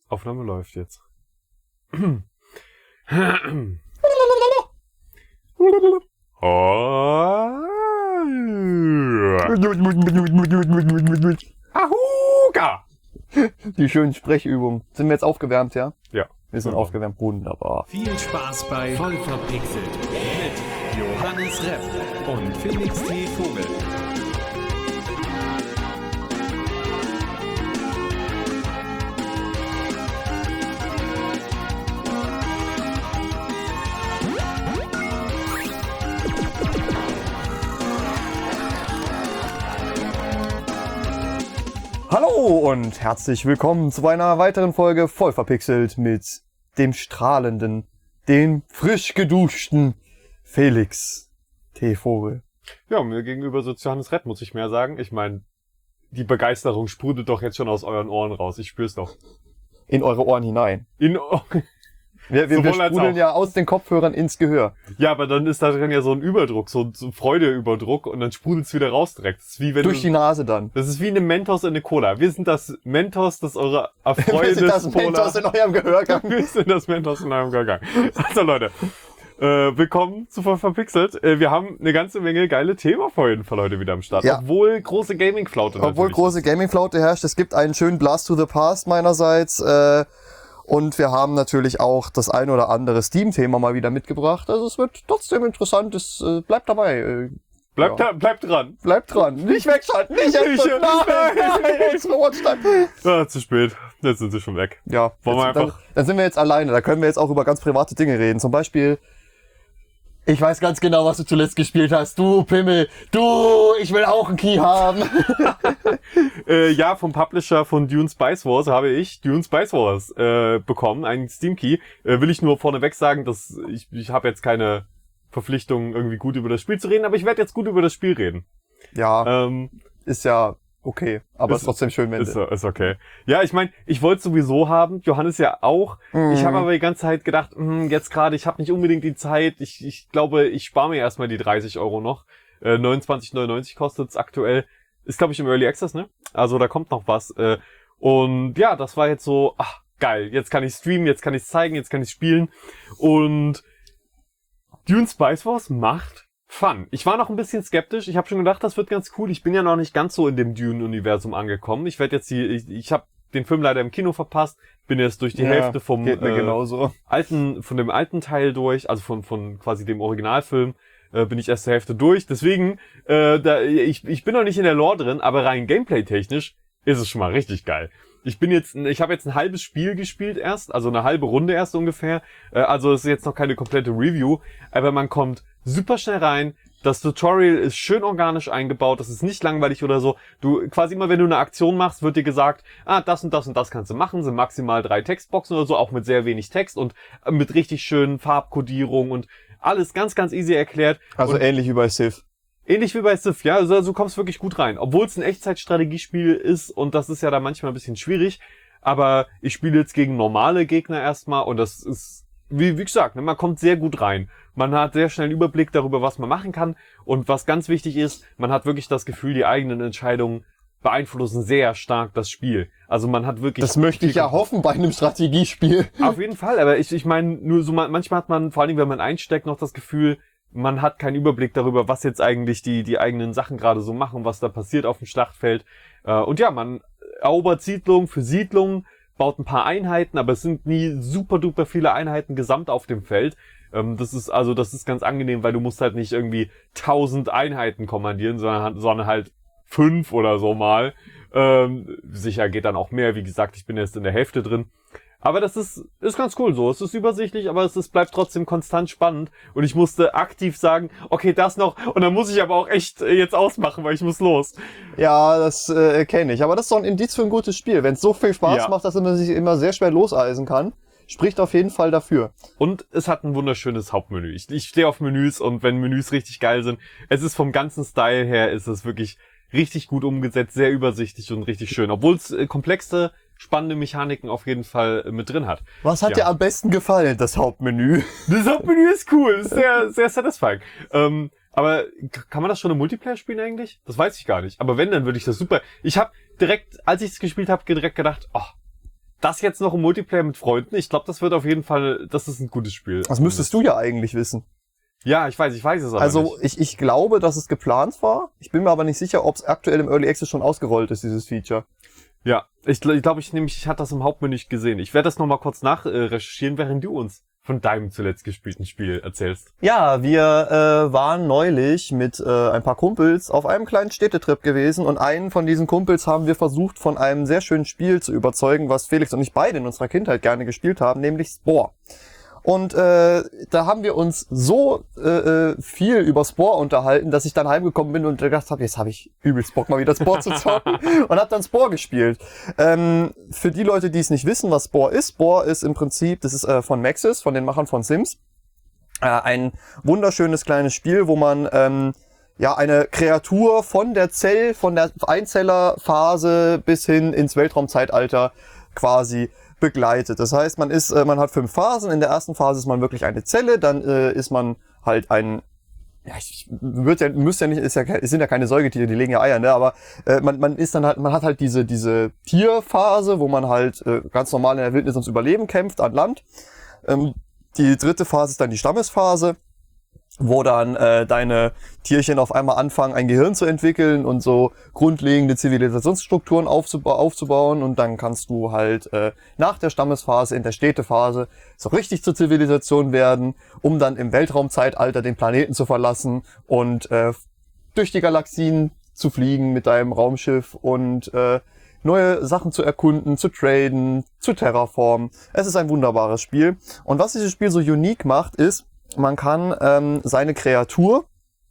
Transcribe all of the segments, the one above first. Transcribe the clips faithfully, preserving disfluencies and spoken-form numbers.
Aufnahme läuft jetzt. Ahuga! Die schönen Sprechübungen. Sind wir jetzt aufgewärmt, ja? Ja. Wir sind Ja. aufgewärmt. Wunderbar. Viel Spaß bei Voll verpixelt mit Johannes Repp und Felix T. Vogel. Hallo und herzlich willkommen zu einer weiteren Folge Voll verpixelt mit dem strahlenden, dem frisch geduschten Felix T. Vogel. Ja, mir gegenüber sitzt Johannes Rett, muss ich mehr sagen. Ich meine, die Begeisterung sprudelt doch jetzt schon aus euren Ohren raus. Ich spür's doch. In eure Ohren hinein. In Wir, wir, wir Sowohl als sprudeln auch. ja aus den Kopfhörern ins Gehör. Ja, aber dann ist da drin ja so ein Überdruck, so ein so ein Freudeüberdruck und dann sprudelt's wieder raus direkt. Das ist wie wenn Durch du, die Nase dann. das ist wie eine Mentos in eine Cola. Wir sind das Mentos, das eure Wir Erfreunis sind das Mentos in eurem Gehörgang. Wir sind das Mentos in eurem Gehörgang. Also Leute, äh, willkommen zu Voll verpixelt. Äh, wir haben eine ganze Menge geile Themen für jeden Fall heute wieder am Start. Ja. Obwohl große Gaming-Flaute Obwohl natürlich große ist. Gaming-Flaute herrscht. Es gibt einen schönen Blast to the Past meinerseits. Äh, und wir haben natürlich auch das ein oder andere Steam-Thema mal wieder mitgebracht. Also es wird trotzdem interessant. Es äh, bleibt dabei. Äh, Bleibt, ja. da, bleibt dran. Bleibt dran. Nicht wegschalten. Nicht jetzt. Nicht- Nein, nein, jetzt Watchtime. Ah, zu spät. Jetzt sind sie schon weg. Ja, Wollen wir jetzt, dann, einfach- dann sind wir jetzt alleine. Da können wir jetzt auch über ganz private Dinge reden. Zum Beispiel, ich weiß ganz genau, was du zuletzt gespielt hast. Du Pimmel. Du, ich will auch einen Key haben. Äh, ja, vom Publisher von Dune Spice Wars habe ich Dune Spice Wars äh, bekommen, einen Steam Key. Äh, will ich nur vorneweg sagen, dass ich, ich habe jetzt keine Verpflichtung, irgendwie gut über das Spiel zu reden, aber ich werde jetzt gut über das Spiel reden. Ja, Ähm, ist ja okay. Aber Ist- ist trotzdem schön, wenn ist, du... ist okay. Ja, ich meine, ich wollte es sowieso haben, Johannes ja auch. Mhm. Ich habe aber die ganze Zeit gedacht, hm, jetzt gerade, ich habe nicht unbedingt die Zeit. Ich, ich glaube, ich spare mir erstmal die dreißig Euro noch. Äh, neunundzwanzig neunundneunzig kostet's aktuell. Ist, glaube ich, im Early Access, ne? Also da kommt noch was. Äh, und ja, das war jetzt so, ach, geil. Jetzt kann ich streamen, jetzt kann ich zeigen, jetzt kann ich spielen. Und Dune Spice Wars macht Fun. Ich war noch ein bisschen skeptisch. Ich habe schon gedacht, das wird ganz cool. Ich bin ja noch nicht ganz so in dem Dune-Universum angekommen. Ich werde jetzt die, ich, ich habe den Film leider im Kino verpasst. Bin jetzt durch die Ja, Hälfte vom Geht mir äh, genauso. alten, von dem alten Teil durch, also von von quasi dem Originalfilm. Äh, bin ich erst zur Hälfte durch. Deswegen, äh, da, ich ich bin noch nicht in der Lore drin, aber rein Gameplay-technisch ist es schon mal richtig geil. Ich bin jetzt, ich habe jetzt ein halbes Spiel gespielt erst, also eine halbe Runde erst ungefähr. Äh, also es ist jetzt noch keine komplette Review, aber man kommt super schnell rein. Das Tutorial ist schön organisch eingebaut, das ist nicht langweilig oder so. Du, quasi immer wenn du eine Aktion machst, wird dir gesagt, ah, das und das und das kannst du machen, sind maximal drei Textboxen oder so, auch mit sehr wenig Text und äh, mit richtig schönen Farbkodierung und alles ganz, ganz easy erklärt. Also und ähnlich wie bei Civ. ähnlich wie bei Civ, ja, also du kommst wirklich gut rein. Obwohl es ein Echtzeitstrategiespiel ist und das ist ja da manchmal ein bisschen schwierig, aber ich spiele jetzt gegen normale Gegner erstmal und das ist, wie, wie gesagt, ne, man kommt sehr gut rein. Man hat sehr schnell einen Überblick darüber, was man machen kann und was ganz wichtig ist, man hat wirklich das Gefühl, die eigenen Entscheidungen beeinflussen sehr stark das Spiel. Also man hat wirklich... Das möchte ich ja hoffen bei einem Strategiespiel. Auf jeden Fall, aber ich, ich meine, nur so man, manchmal hat man, vor allem wenn man einsteckt, noch das Gefühl, man hat keinen Überblick darüber, was jetzt eigentlich die die eigenen Sachen gerade so machen, was da passiert auf dem Schlachtfeld. Äh, und ja, man erobert Siedlung für Siedlung, baut ein paar Einheiten, aber es sind nie super duper viele Einheiten gesamt auf dem Feld. Ähm, das ist also, das ist ganz angenehm, weil du musst halt nicht irgendwie tausend Einheiten kommandieren, sondern, sondern halt fünf oder so mal. Ähm, sicher geht dann auch mehr, wie gesagt, ich bin jetzt in der Hälfte drin. Aber das ist ist ganz cool so. Es ist übersichtlich, aber es ist, bleibt trotzdem konstant spannend. Und ich musste aktiv sagen, okay, das noch. Und dann muss ich aber auch echt äh, jetzt ausmachen, weil ich muss los. Ja, das äh, kenne ich. Aber das ist doch ein Indiz für ein gutes Spiel. Wenn es so viel Spaß Ja. macht, dass man sich immer sehr schwer loseisen kann, spricht auf jeden Fall dafür. Und es hat ein wunderschönes Hauptmenü. Ich, ich stehe auf Menüs und wenn Menüs richtig geil sind, es ist vom ganzen Style her, ist es wirklich richtig gut umgesetzt, sehr übersichtlich und richtig schön. Obwohl es äh, komplexe, spannende Mechaniken auf jeden Fall äh, mit drin hat. Was hat Ja. dir am besten gefallen, das Hauptmenü? Das Hauptmenü ist cool, ist sehr, sehr satisfying. Ähm, aber k- kann man das schon im Multiplayer spielen eigentlich? Das weiß ich gar nicht. Aber wenn, dann würde ich das super. Ich habe direkt, als ich es gespielt habe, direkt gedacht, oh, das jetzt noch im Multiplayer mit Freunden, ich glaube, das wird auf jeden Fall, das ist ein gutes Spiel. Das müsstest du ja eigentlich wissen. Ja, ich weiß, ich weiß es aber Also nicht. ich, ich glaube, dass es geplant war. Ich bin mir aber nicht sicher, ob es aktuell im Early Access schon ausgerollt ist, dieses Feature. Ja, ich glaube, ich, glaub, ich nämlich, ich hatte das im Hauptmenü nicht gesehen. Ich werde das nochmal kurz nachrecherchieren, während du uns von deinem zuletzt gespielten Spiel erzählst. Ja, wir äh, waren neulich mit äh, ein paar Kumpels auf einem kleinen Städtetrip gewesen und einen von diesen Kumpels haben wir versucht, von einem sehr schönen Spiel zu überzeugen, was Felix und ich beide in unserer Kindheit gerne gespielt haben, nämlich Spore. Und äh, da haben wir uns so äh, viel über Spore unterhalten, dass ich dann heimgekommen bin und gedacht habe, jetzt habe ich übelst Bock, mal wieder Spore zu zocken und habe dann Spore gespielt. Ähm, für die Leute, die es nicht wissen, was Spore ist, Spore ist im Prinzip, das ist äh, von Maxis, von den Machern von Sims, äh, ein wunderschönes kleines Spiel, wo man ähm, ja eine Kreatur von der Zell, von der Einzellerphase bis hin ins Weltraumzeitalter quasi begleitet. Das heißt, man ist, äh, man hat fünf Phasen. In der ersten Phase ist man wirklich eine Zelle, dann äh, ist man halt ein, ja, ich würde ja, müsste ja nicht, ist ja, es sind ja keine Säugetiere, die legen ja Eier, ne? Aber äh, man, man ist dann halt, man hat halt diese, diese Tierphase, wo man halt äh, ganz normal in der Wildnis ums Überleben kämpft an Land. Ähm, die dritte Phase ist dann die Stammesphase, wo dann äh, deine Tierchen auf einmal anfangen, ein Gehirn zu entwickeln und so grundlegende Zivilisationsstrukturen aufzuba- aufzubauen. Und dann kannst du halt äh, nach der Stammesphase, in der Städtephase, so richtig zur Zivilisation werden, um dann im Weltraumzeitalter den Planeten zu verlassen und äh, durch die Galaxien zu fliegen mit deinem Raumschiff und äh, neue Sachen zu erkunden, zu traden, zu terraformen. Es ist ein wunderbares Spiel. Und was dieses Spiel so unique macht, ist, man kann ähm, seine Kreatur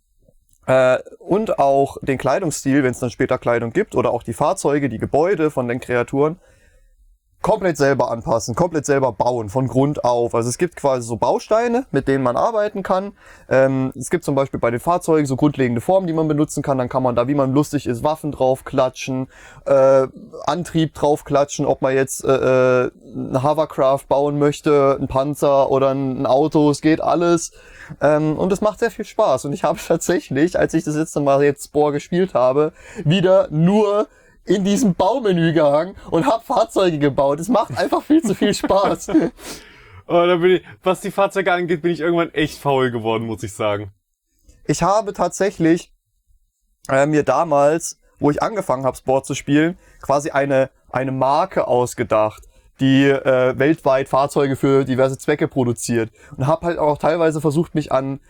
äh, und auch den Kleidungsstil, wenn es dann später Kleidung gibt, oder auch die Fahrzeuge, die Gebäude von den Kreaturen, komplett selber anpassen, komplett selber bauen, von Grund auf. Also es gibt quasi so Bausteine, mit denen man arbeiten kann. Ähm, es gibt zum Beispiel bei den Fahrzeugen so grundlegende Formen, die man benutzen kann. Dann kann man da, wie man lustig ist, Waffen draufklatschen, äh, Antrieb draufklatschen, ob man jetzt äh, äh, ein Hovercraft bauen möchte, ein Panzer oder ein Auto, es geht alles. Ähm, und es macht sehr viel Spaß. Und ich habe tatsächlich, als ich das letzte Mal jetzt Spore gespielt habe, wieder nur in diesem Baumenü gehangen und hab Fahrzeuge gebaut. Es macht einfach viel zu viel Spaß. Oh, da bin ich, was die Fahrzeuge angeht, bin ich irgendwann echt faul geworden, muss ich sagen. Ich habe tatsächlich äh, mir damals, wo ich angefangen habe, Sport zu spielen, quasi eine eine Marke ausgedacht, die äh, weltweit Fahrzeuge für diverse Zwecke produziert. Und habe halt auch teilweise versucht, mich an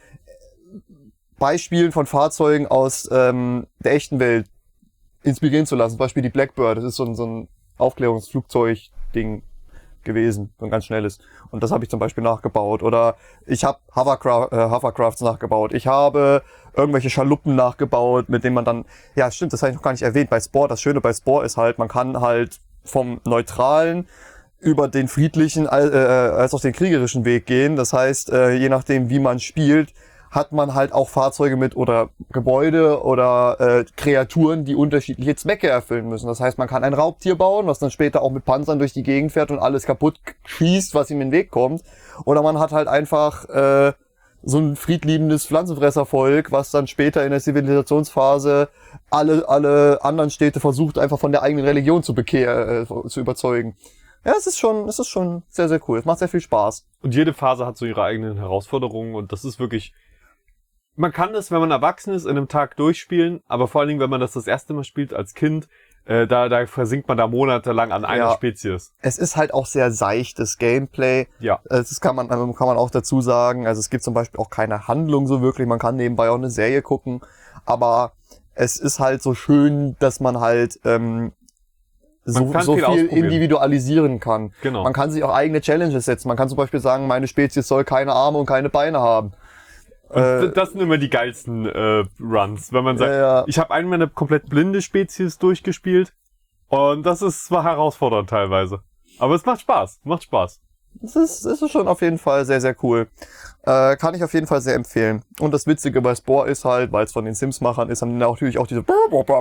Beispielen von Fahrzeugen aus ähm, der echten Welt inspirieren zu lassen. Zum Beispiel die Blackbird, das ist so ein, so ein Aufklärungsflugzeug-Ding gewesen, so ein ganz schnelles. Und das habe ich zum Beispiel nachgebaut. Oder ich habe Hovercraft, äh, Hovercrafts nachgebaut. Ich habe irgendwelche Schaluppen nachgebaut, mit denen man dann, ja stimmt, das habe ich noch gar nicht erwähnt, bei Spore, das Schöne bei Spore ist halt, man kann halt vom neutralen über den friedlichen äh, als auch den kriegerischen Weg gehen. Das heißt, äh, je nachdem, wie man spielt, hat man halt auch Fahrzeuge mit oder Gebäude oder äh, Kreaturen, die unterschiedliche Zwecke erfüllen müssen. Das heißt, man kann ein Raubtier bauen, was dann später auch mit Panzern durch die Gegend fährt und alles kaputt schießt, was ihm in den Weg kommt. Oder man hat halt einfach äh, so ein friedliebendes Pflanzenfresservolk, was dann später in der Zivilisationsphase alle alle anderen Städte versucht, einfach von der eigenen Religion zu bekehren, äh, zu überzeugen. Ja, es ist schon, es ist schon sehr, sehr cool. Es macht sehr viel Spaß. Und jede Phase hat so ihre eigenen Herausforderungen und das ist wirklich, man kann das, wenn man erwachsen ist, in einem Tag durchspielen, aber vor allen Dingen, wenn man das das erste Mal spielt als Kind, äh, da, da versinkt man da monatelang an einer Ja. Spezies. Es ist halt auch sehr seichtes Gameplay. Ja. Das kann man, kann man auch dazu sagen. Also es gibt zum Beispiel auch keine Handlung so wirklich. Man kann nebenbei auch eine Serie gucken. Aber es ist halt so schön, dass man halt ähm, so, Man kann so viel viel ausprobieren. individualisieren kann. Genau. Man kann sich auch eigene Challenges setzen. Man kann zum Beispiel sagen, meine Spezies soll keine Arme und keine Beine haben. Und Äh, das sind immer die geilsten äh, Runs, wenn man sagt, Ja, ja. ich habe einmal eine komplett blinde Spezies durchgespielt und das ist zwar herausfordernd teilweise, aber es macht Spaß, macht Spaß. Das ist, das ist schon auf jeden Fall sehr, sehr cool. Äh, kann ich auf jeden Fall sehr empfehlen. Und das Witzige bei Spore ist halt, weil es von den Sims-Machern ist, haben die natürlich auch diese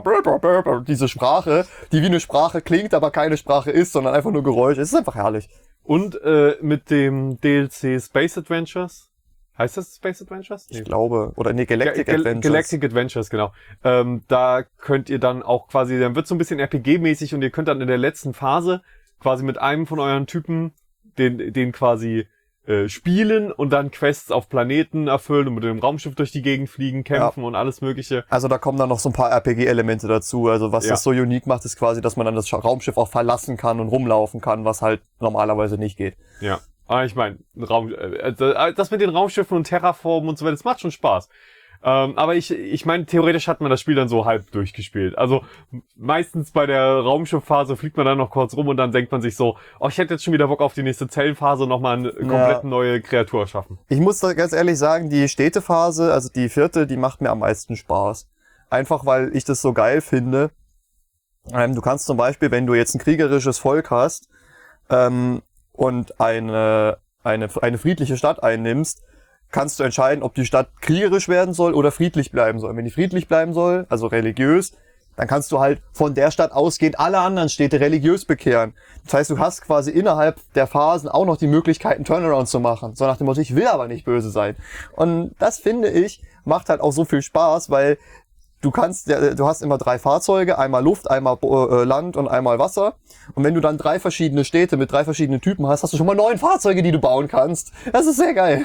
diese Sprache, die wie eine Sprache klingt, aber keine Sprache ist, sondern einfach nur Geräusche. Es ist einfach herrlich. Und äh, mit dem D L C Space Adventures, heißt das Space Adventures? Ich glaube. Oder nee, Galactic Gal- Adventures. Galactic Adventures, genau. Ähm, da könnt ihr dann auch quasi, dann wird so ein bisschen R P G-mäßig und ihr könnt dann in der letzten Phase quasi mit einem von euren Typen den, den quasi äh, spielen und dann Quests auf Planeten erfüllen und mit dem Raumschiff durch die Gegend fliegen, kämpfen ja. und alles mögliche. Also da kommen dann noch so ein paar R P G-Elemente dazu. Also was ja. das so unique macht, ist quasi, dass man dann das Raumschiff auch verlassen kann und rumlaufen kann, was halt normalerweise nicht geht. Ja, aber ich meine, Raum, äh, das mit den Raumschiffen und Terraformen und so weiter, das macht schon Spaß. Ähm, aber ich, ich meine, theoretisch hat man das Spiel dann so halb durchgespielt. Also meistens bei der Raumschiffphase fliegt man dann noch kurz rum und dann denkt man sich so, oh, ich hätte jetzt schon wieder Bock auf die nächste Zellenphase und nochmal eine komplett ja. neue Kreatur schaffen. Ich muss da ganz ehrlich sagen, die Städtephase, also die vierte, die macht mir am meisten Spaß. Einfach weil ich das so geil finde. Ähm, du kannst zum Beispiel, wenn du jetzt ein kriegerisches Volk hast ähm, und eine, eine, eine friedliche Stadt einnimmst, kannst du entscheiden, ob die Stadt kriegerisch werden soll oder friedlich bleiben soll. Wenn die friedlich bleiben soll, also religiös, dann kannst du halt von der Stadt ausgehend alle anderen Städte religiös bekehren. Das heißt, du hast quasi innerhalb der Phasen auch noch die Möglichkeit, einen Turnaround zu machen. So nach dem Motto, ich will aber nicht böse sein. Und das, finde ich, macht halt auch so viel Spaß, weil du kannst, du hast immer drei Fahrzeuge, einmal Luft, einmal Land und einmal Wasser. Und wenn du dann drei verschiedene Städte mit drei verschiedenen Typen hast, hast du schon mal neun Fahrzeuge, die du bauen kannst. Das ist sehr geil.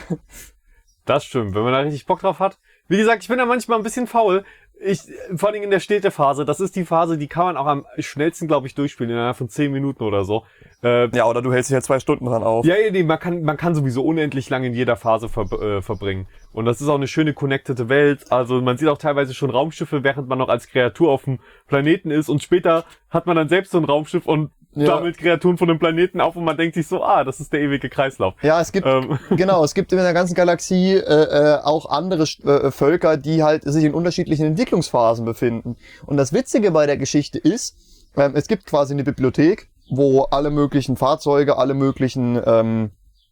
Das stimmt, wenn man da richtig Bock drauf hat. Wie gesagt, ich bin da manchmal ein bisschen faul. Ich, vor allem in der Städtephase, das ist die Phase, die kann man auch am schnellsten, glaube ich, durchspielen, innerhalb von zehn Minuten oder so. Äh, ja, oder du hältst dich ja zwei Stunden dran auf. Ja, ja, nee, man kann, man kann sowieso unendlich lang in jeder Phase ver, äh, verbringen. Und das ist auch eine schöne connectede Welt. Also man sieht auch teilweise schon Raumschiffe, während man noch als Kreatur auf dem Planeten ist. Und später hat man dann selbst so ein Raumschiff und ja. sammelt Kreaturen von dem Planeten auf und man denkt sich so, ah, das ist der ewige Kreislauf. Ja, es gibt, ähm. genau, es gibt in der ganzen Galaxie äh, auch andere äh, Völker, die halt sich in unterschiedlichen Entwicklungsphasen befinden. Und das Witzige bei der Geschichte ist, äh, es gibt quasi eine Bibliothek, wo alle möglichen Fahrzeuge, alle möglichen ähm,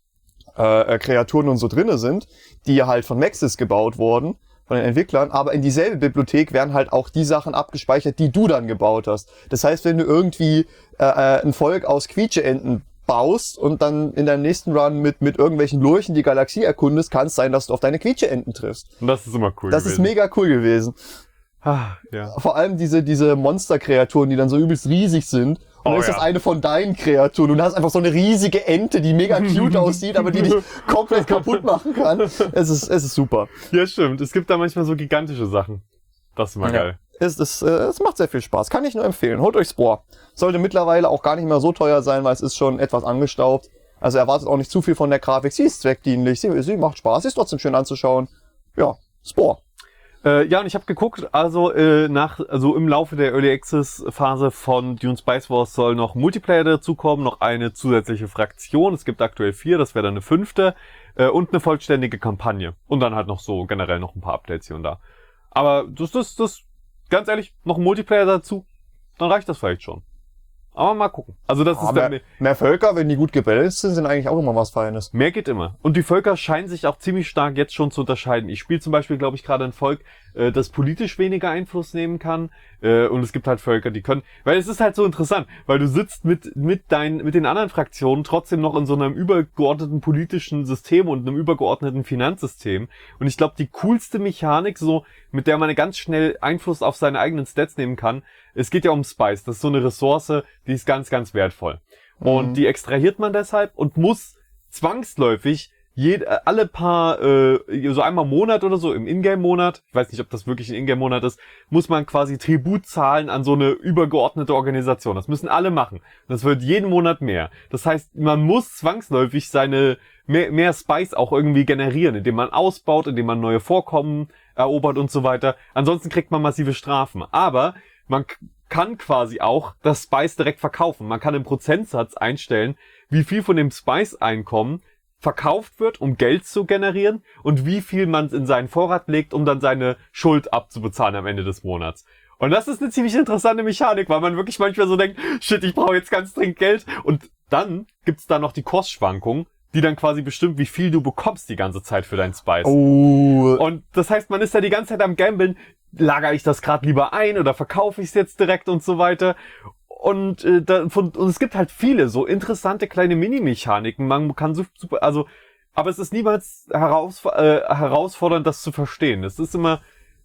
äh, Kreaturen und so drinne sind, die halt von Maxis gebaut wurden, von den Entwicklern, aber in dieselbe Bibliothek werden halt auch die Sachen abgespeichert, die du dann gebaut hast. Das heißt, wenn du irgendwie äh, ein Volk aus Quietscheenten baust und dann in deinem nächsten Run mit mit irgendwelchen Lurchen die Galaxie erkundest, kann es sein, dass du auf deine Quietscheenten triffst. Und das ist immer cool Das gewesen. ist mega cool gewesen. Ah, ja. Vor allem diese diese Monsterkreaturen, die dann so übelst riesig sind. Und dann oh, ist das ja. eine von deinen Kreaturen. Und du hast einfach so eine riesige Ente, die mega cute aussieht, aber die dich komplett kaputt machen kann. Es ist, es ist super. Ja, stimmt. Es gibt da manchmal so gigantische Sachen. Das ist immer ja. geil. Es, es, es macht sehr viel Spaß. Kann ich nur empfehlen. Holt euch Spore. Sollte mittlerweile auch gar nicht mehr so teuer sein, weil es ist schon etwas angestaubt. Also erwartet auch nicht zu viel von der Grafik. Sie ist zweckdienlich. Sie, sie macht Spaß. Sie ist trotzdem schön anzuschauen. Ja, Spore. Äh, ja, und ich habe geguckt, also äh, nach, also im Laufe der Early Access Phase von Dune Spice Wars soll noch Multiplayer dazukommen, noch eine zusätzliche Fraktion. Es gibt aktuell vier, das wäre dann eine fünfte äh, und eine vollständige Kampagne. Und dann halt noch so generell noch ein paar Updates hier und da. Aber das, das, das, ganz ehrlich, noch ein Multiplayer dazu, dann reicht das vielleicht schon. Aber mal gucken. Also das ja, ist mehr, dann, mehr Völker, wenn die gut gebalanced sind, sind eigentlich auch immer was Feines. Mehr geht immer. Und die Völker scheinen sich auch ziemlich stark jetzt schon zu unterscheiden. Ich spiele zum Beispiel, glaube ich, gerade ein Volk, äh, das politisch weniger Einfluss nehmen kann. Äh, und es gibt halt Völker, die können. Weil es ist halt so interessant, weil du sitzt mit mit deinen mit den anderen Fraktionen trotzdem noch in so einem übergeordneten politischen System und einem übergeordneten Finanzsystem. Und ich glaube, die coolste Mechanik, so mit der man ganz schnell Einfluss auf seine eigenen Stats nehmen kann, es geht ja um Spice. Das ist so eine Ressource, die ist ganz, ganz wertvoll. Und mhm. die extrahiert man deshalb und muss zwangsläufig jede, alle paar, äh, so einmal im Monat oder so, im Ingame-Monat, ich weiß nicht, ob das wirklich ein Ingame-Monat ist, muss man quasi Tribut zahlen an so eine übergeordnete Organisation. Das müssen alle machen. Das wird jeden Monat mehr. Das heißt, man muss zwangsläufig seine mehr, mehr Spice auch irgendwie generieren, indem man ausbaut, indem man neue Vorkommen erobert und so weiter. Ansonsten kriegt man massive Strafen. Aber man kann quasi auch das Spice direkt verkaufen. Man kann einen Prozentsatz einstellen, wie viel von dem Spice-Einkommen verkauft wird, um Geld zu generieren und wie viel man in seinen Vorrat legt, um dann seine Schuld abzubezahlen am Ende des Monats. Und das ist eine ziemlich interessante Mechanik, weil man wirklich manchmal so denkt, shit, ich brauche jetzt ganz dringend Geld. Und dann gibt's da noch die Kursschwankung, die dann quasi bestimmt, wie viel du bekommst die ganze Zeit für dein Spice. Oh. Und das heißt, man ist ja die ganze Zeit am Gamblen, lagere ich das gerade lieber ein oder verkaufe ich es jetzt direkt und so weiter. Und, äh, da, von, und es gibt halt viele so interessante kleine Mini-Mechaniken. Man kann so super, also, aber es ist niemals heraus, äh, herausfordernd, das zu verstehen. Es ist immer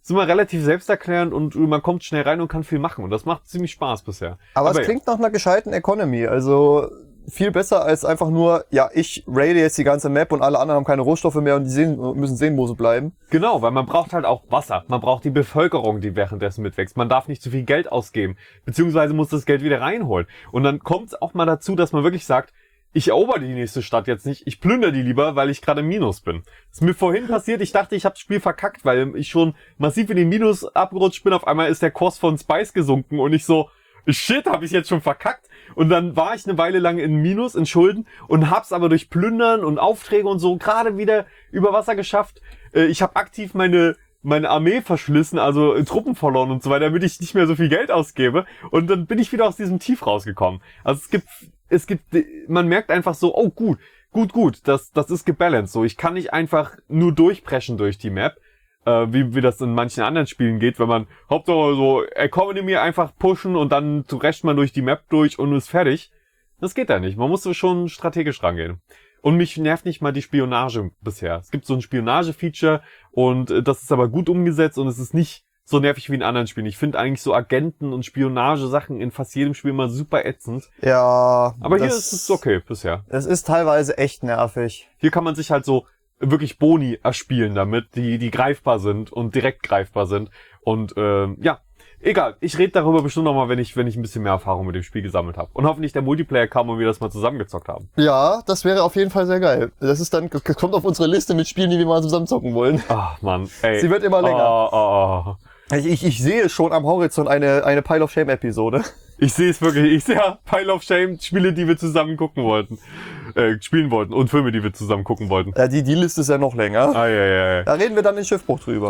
ist immer relativ selbsterklärend und man kommt schnell rein und kann viel machen. Und das macht ziemlich Spaß bisher. Aber, Aber es klingt nach einer gescheiten Economy. Also viel besser als einfach nur, ja, ich raide jetzt die ganze Map und alle anderen haben keine Rohstoffe mehr und die sehen, müssen sehen, wo sie bleiben. Genau, weil man braucht halt auch Wasser. Man braucht die Bevölkerung, die währenddessen mitwächst. Man darf nicht zu viel Geld ausgeben, beziehungsweise muss das Geld wieder reinholen. Und dann kommt es auch mal dazu, dass man wirklich sagt, ich erober die nächste Stadt jetzt nicht, ich plündere die lieber, weil ich gerade im Minus bin. Das ist mir vorhin passiert, ich dachte, ich habe das Spiel verkackt, weil ich schon massiv in den Minus abgerutscht bin. Auf einmal ist der Kurs von Spice gesunken und ich so, shit, habe ich jetzt schon verkackt? Und dann war ich eine Weile lang in Minus, in Schulden und hab's aber durch Plündern und Aufträge und so gerade wieder über Wasser geschafft. Ich habe aktiv meine meine Armee verschlissen, also Truppen verloren und so weiter, damit ich nicht mehr so viel Geld ausgebe. Und dann bin ich wieder aus diesem Tief rausgekommen. Also es gibt, es gibt, man merkt einfach so, oh gut, gut, gut, das das ist gebalanced. So, ich kann nicht einfach nur durchpreschen durch die Map. Wie, wie das in manchen anderen Spielen geht, wenn man Hauptsache so Economy einfach pushen und dann rescht man durch die Map durch und ist fertig. Das geht da nicht. Man muss so schon strategisch rangehen. Und mich nervt nicht mal die Spionage bisher. Es gibt so ein Spionage-Feature und das ist aber gut umgesetzt und es ist nicht so nervig wie in anderen Spielen. Ich finde eigentlich so Agenten- und Spionage-Sachen in fast jedem Spiel immer super ätzend. Ja. Aber hier ist es okay bisher. Es ist teilweise echt nervig. Hier kann man sich halt so wirklich Boni erspielen damit, die die greifbar sind und direkt greifbar sind. Und ähm, ja, egal. Ich rede darüber bestimmt nochmal, wenn ich wenn ich ein bisschen mehr Erfahrung mit dem Spiel gesammelt habe. Und hoffentlich der Multiplayer kam und wir das mal zusammengezockt haben. Ja, das wäre auf jeden Fall sehr geil. Das ist dann, das kommt auf unsere Liste mit Spielen, die wir mal zusammen zocken wollen. Ach Mann, ey. Sie wird immer länger. Oh, oh, oh. Ich, ich, ich sehe schon am Horizont eine eine Pile of Shame Episode. Ich sehe es wirklich. Ich sehe ja Pile of Shame, Spiele, die wir zusammen gucken wollten. Äh, spielen wollten und Filme, die wir zusammen gucken wollten. Ja, die, die Liste ist ja noch länger. Ah, ja, ja, ja. Da reden wir dann in Schiffbruch drüber.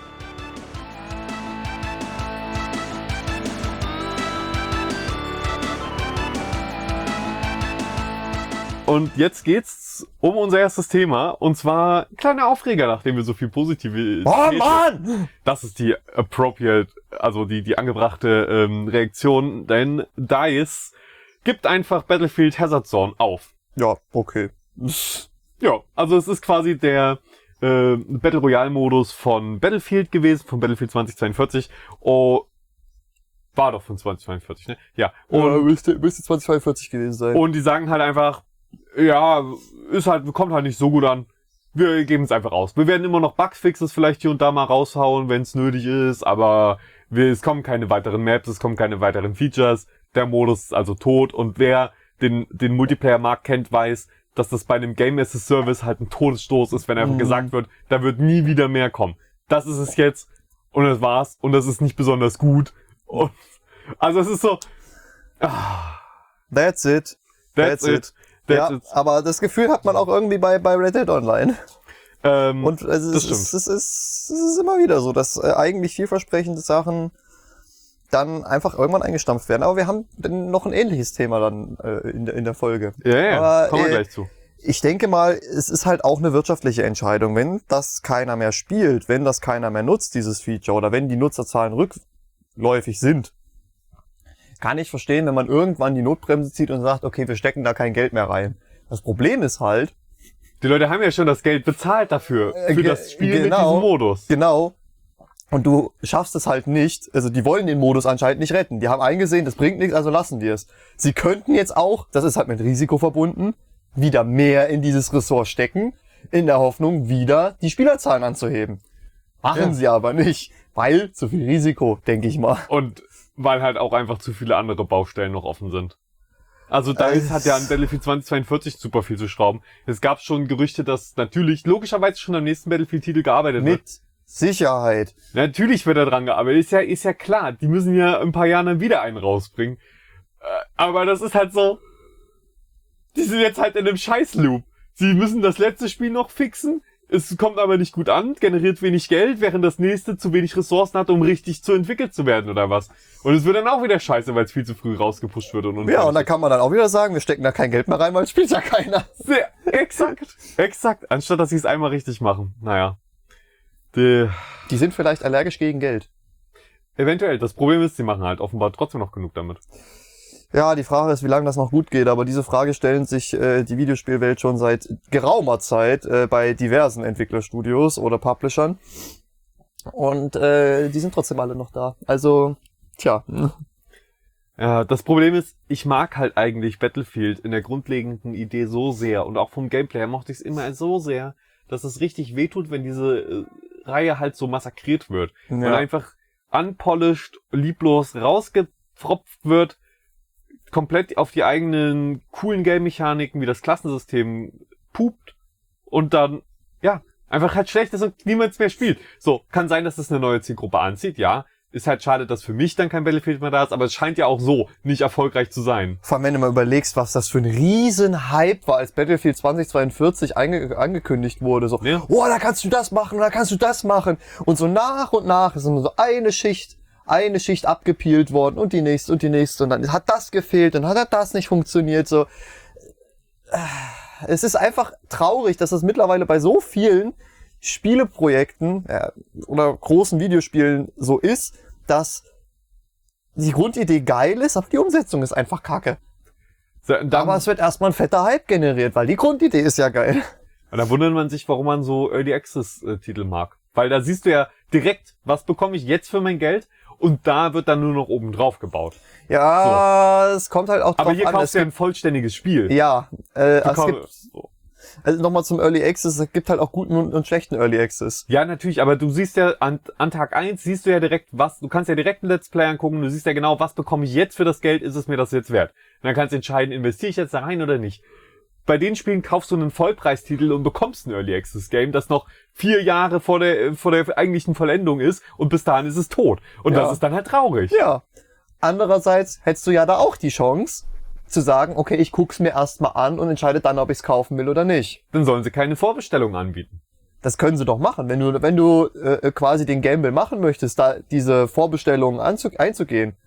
Und jetzt geht's um unser erstes Thema. Und zwar kleiner Aufreger, nachdem wir so viel positive... Oh Mann! Das ist die appropriate, also die die angebrachte ähm, Reaktion. Denn DICE gibt einfach Battlefield Hazard Zone auf. Ja, okay. Ja, also es ist quasi der äh, Battle Royale Modus von Battlefield gewesen, von Battlefield zwanzig zweiundvierzig. Oh, war doch von zwanzig zweiundvierzig, ne? Ja. Und, ja, müsste, müsste zwanzig zweiundvierzig gewesen sein. und die sagen halt einfach, ja, ist halt, kommt halt nicht so gut an. Wir geben es einfach aus. Wir werden immer noch Bugfixes vielleicht hier und da mal raushauen, wenn es nötig ist, aber wir, es kommen keine weiteren Maps, es kommen keine weiteren Features. Der Modus ist also tot und wer den, den Multiplayer-Markt kennt, weiß, dass das bei einem Game as a Service halt ein Todesstoß ist, wenn einfach mhm. gesagt wird, da wird nie wieder mehr kommen. Das ist es jetzt und das war's und das ist nicht besonders gut. Und, also es ist so, ah, That's it. That's, that's it. it. That's ja, it. Aber das Gefühl hat man auch irgendwie bei, bei Red Dead Online. Ähm, und also es, ist, es, ist, es ist immer wieder so, dass äh, eigentlich vielversprechende Sachen dann einfach irgendwann eingestampft werden. Aber wir haben dann noch ein ähnliches Thema dann äh, in, der, in der Folge. Ja, ja, Aber, kommen wir äh, gleich zu. Ich denke mal, es ist halt auch eine wirtschaftliche Entscheidung. Wenn das keiner mehr spielt, wenn das keiner mehr nutzt, dieses Feature, oder wenn die Nutzerzahlen rückläufig sind, kann ich verstehen, wenn man irgendwann die Notbremse zieht und sagt, okay, wir stecken da kein Geld mehr rein. Das Problem ist halt, die Leute haben ja schon das Geld bezahlt dafür, für äh, das Spiel genau, mit diesem Modus. Genau. Und du schaffst es halt nicht, also die wollen den Modus anscheinend nicht retten. Die haben eingesehen, das bringt nichts, also lassen wir es. Sie könnten jetzt auch, das ist halt mit Risiko verbunden, wieder mehr in dieses Ressort stecken, in der Hoffnung, wieder die Spielerzahlen anzuheben. Machen ja. sie aber nicht, weil zu viel Risiko, denke ich mal. Und weil halt auch einfach zu viele andere Baustellen noch offen sind. Also DICE äh, hat ja an Battlefield zwanzig zweiundvierzig super viel zu schrauben. Es gab schon Gerüchte, dass natürlich logischerweise schon am nächsten Battlefield-Titel gearbeitet mit wird. Mit Sicherheit. Natürlich wird da dran gearbeitet. Ist ja, ist ja klar. Die müssen ja in ein paar Jahren dann wieder einen rausbringen. Aber das ist halt so, die sind jetzt halt in einem Scheiß-Loop. Sie müssen das letzte Spiel noch fixen. Es kommt aber nicht gut an, generiert wenig Geld, während das nächste zu wenig Ressourcen hat, um richtig zu entwickelt zu werden oder was. Und es wird dann auch wieder scheiße, weil es viel zu früh rausgepusht wird. Und, und ja, und dann kann man dann auch wieder sagen, wir stecken da kein Geld mehr rein, weil es spielt ja keiner. Sehr, exakt, exakt. Anstatt, dass sie es einmal richtig machen. Naja. Die, die sind vielleicht allergisch gegen Geld. Eventuell. Das Problem ist, sie machen halt offenbar trotzdem noch genug damit. Ja, die Frage ist, wie lange das noch gut geht, aber diese Frage stellen sich äh, die Videospielwelt schon seit geraumer Zeit äh, bei diversen Entwicklerstudios oder Publishern. Und äh, die sind trotzdem alle noch da. Also, tja. Ja, das Problem ist, ich mag halt eigentlich Battlefield in der grundlegenden Idee so sehr und auch vom Gameplay her mochte ich es immer so sehr, dass es richtig wehtut, wenn diese äh, Reihe halt so massakriert wird. Ja. Und einfach unpolished, lieblos rausgefropft wird, komplett auf die eigenen coolen Game-Mechaniken wie das Klassensystem pupt und dann, ja, einfach halt schlecht ist und niemand mehr spielt. So, kann sein, dass das eine neue Zielgruppe anzieht, ja. Ist halt schade, dass für mich dann kein Battlefield mehr da ist, aber es scheint ja auch so nicht erfolgreich zu sein. Vor allem, wenn du mal überlegst, was das für ein riesen Hype war, als Battlefield zweitausendzweiundvierzig einge- angekündigt wurde. So, Ja. oh, da kannst du das machen, da kannst du das machen. Und so nach und nach ist immer so eine Schicht, eine Schicht abgepeelt worden und die nächste und die nächste. Und dann hat das gefehlt und dann hat das nicht funktioniert. So, es ist einfach traurig, dass das mittlerweile bei so vielen Spieleprojekten ja, oder großen Videospielen so ist, dass die Grundidee geil ist, aber die Umsetzung ist einfach kacke. So, dann, Aber es wird erstmal ein fetter Hype generiert, weil die Grundidee ist ja geil. da wundert man sich, warum man so Early Access äh, Titel mag. Weil da siehst du ja direkt, was bekomme ich jetzt für mein Geld? Und da wird dann nur noch oben drauf gebaut. Ja, so. Es kommt halt auch drauf Aber hier an. kaufst du ja ein gibt, vollständiges Spiel. ja, äh, Du es kauf- gibt, also nochmal zum Early Access, es gibt halt auch guten und, und schlechten Early Access. Ja, natürlich, aber du siehst ja an, an Tag eins siehst du ja direkt was, du kannst ja direkt ein Let's Play angucken, du siehst ja genau, was bekomme ich jetzt für das Geld, ist es mir das jetzt wert? Und dann kannst du entscheiden, investiere ich jetzt da rein oder nicht. Bei den Spielen kaufst du einen Vollpreistitel und bekommst ein Early Access Game, das noch vier Jahre vor der, vor der eigentlichen Vollendung ist und bis dahin ist es tot. Und Ja. das ist dann halt traurig. Ja. Andererseits hättest du ja da auch die Chance zu sagen, okay, ich guck's mir erstmal an und entscheide dann, ob ich's kaufen will oder nicht. Dann sollen sie keine Vorbestellung anbieten. Das können sie doch machen, wenn du wenn du äh, quasi den Gamble machen möchtest, da diese Vorbestellungen anzu- einzugehen.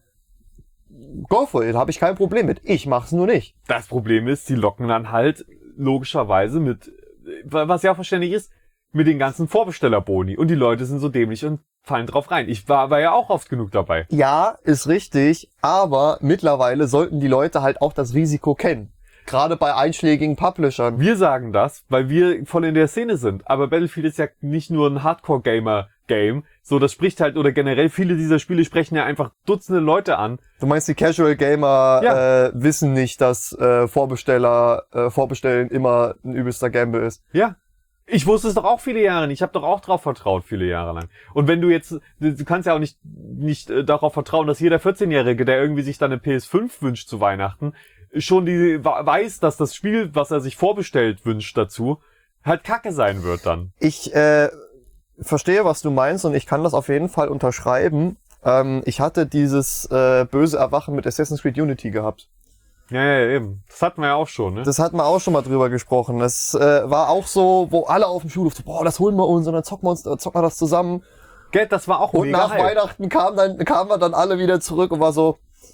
Go for it, habe ich kein Problem mit. Ich mach's nur nicht. Das Problem ist, sie locken dann halt logischerweise mit, was ja auch verständlich ist, mit den ganzen Vorbestellerboni. Und die Leute sind so dämlich und fallen drauf rein. Ich war, war ja auch oft genug dabei. Ja, ist richtig, aber mittlerweile sollten die Leute halt auch das Risiko kennen. Gerade bei einschlägigen Publishern. Wir sagen das, weil wir voll in der Szene sind. Aber Battlefield ist ja nicht nur ein Hardcore-Gamer-Game. So, das spricht halt, oder generell viele dieser Spiele sprechen ja einfach Dutzende Leute an. Du meinst, die Casual Gamer Ja. äh, wissen nicht, dass äh, Vorbesteller äh, Vorbestellen immer ein übelster Gamble ist. Ja. Ich wusste es doch auch viele Jahre nicht. Ich habe doch auch drauf vertraut, viele Jahre lang. Und wenn du jetzt, du kannst ja auch nicht nicht äh, darauf vertrauen, dass jeder vierzehnjährige, der irgendwie sich dann eine P S fünf wünscht zu Weihnachten, schon die weiß, dass das Spiel, was er sich vorbestellt wünscht dazu, halt Kacke sein wird dann. Ich äh, verstehe, was du meinst und ich kann das auf jeden Fall unterschreiben. Ähm, ich hatte dieses äh, böse Erwachen mit Assassin's Creed Unity gehabt. Ja, ja, eben. Das hatten wir ja auch schon, ne? Das hatten wir auch schon mal drüber gesprochen. Das äh, war auch so, wo alle auf dem Schulhof so, boah, das holen wir uns und dann zocken wir uns, äh, zocken wir das zusammen. Geld, das war auch Und mega nach Hype. Weihnachten kamen dann kamen wir dann alle wieder zurück und war so,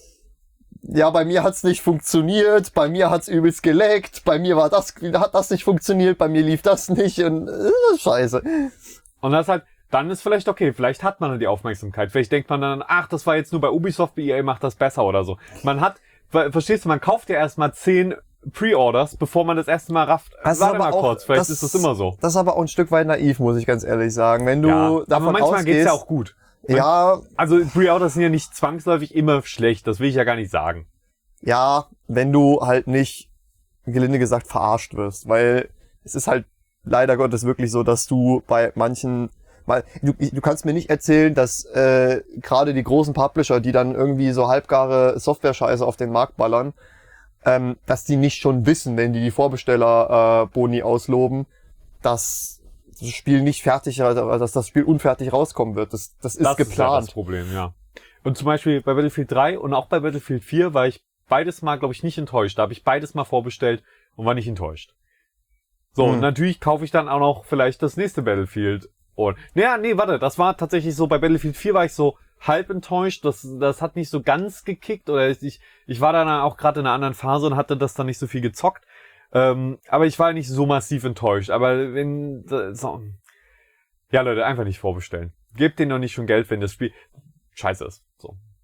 ja, bei mir hat's nicht funktioniert, bei mir hat's übelst geleckt, bei mir war das, hat das nicht funktioniert, bei mir lief das nicht und äh, scheiße. Und das halt, dann ist vielleicht okay, vielleicht hat man dann die Aufmerksamkeit. Vielleicht denkt man dann, ach, das war jetzt nur bei Ubisoft, bei E A macht das besser oder so. Man hat, ver- verstehst du, man kauft ja erstmal zehn Pre-Orders, bevor man das erste Mal rafft. Das ist Warte aber mal auch- kurz, vielleicht das- ist das immer so. Das ist aber auch ein Stück weit naiv, muss ich ganz ehrlich sagen. Wenn du Ja, aber davon manchmal ausgehst, geht's ja auch gut. ja, Also Pre-Orders sind ja nicht zwangsläufig immer schlecht, das will ich ja gar nicht sagen. ja, wenn du halt nicht, gelinde gesagt, verarscht wirst, weil es ist halt leider Gottes wirklich so, dass du bei manchen, weil du, du kannst mir nicht erzählen, dass äh, gerade die großen Publisher, die dann irgendwie so halbgare Software-Scheiße auf den Markt ballern, ähm, dass die nicht schon wissen, wenn die die Vorbesteller äh, Boni ausloben, dass das Spiel nicht fertig, also dass das Spiel unfertig rauskommen wird. Das, das ist Das ist ja geplant. das Problem, ja. Und zum Beispiel bei Battlefield drei und auch bei Battlefield vier war ich beides Mal, glaube ich, nicht enttäuscht. Da habe ich beides mal vorbestellt und war nicht enttäuscht. So, Hm. und natürlich kaufe ich dann auch noch vielleicht das nächste Battlefield. Und, naja, nee, warte, das war tatsächlich so, bei Battlefield vier war ich so halb enttäuscht. Das, das hat nicht so ganz gekickt. Oder ich, ich war dann auch gerade in einer anderen Phase und hatte das dann nicht so viel gezockt. Ähm, aber ich war nicht so massiv enttäuscht. Aber wenn, so, ja Leute, einfach nicht vorbestellen. Gebt denen noch nicht schon Geld, wenn das Spiel scheiße ist. So.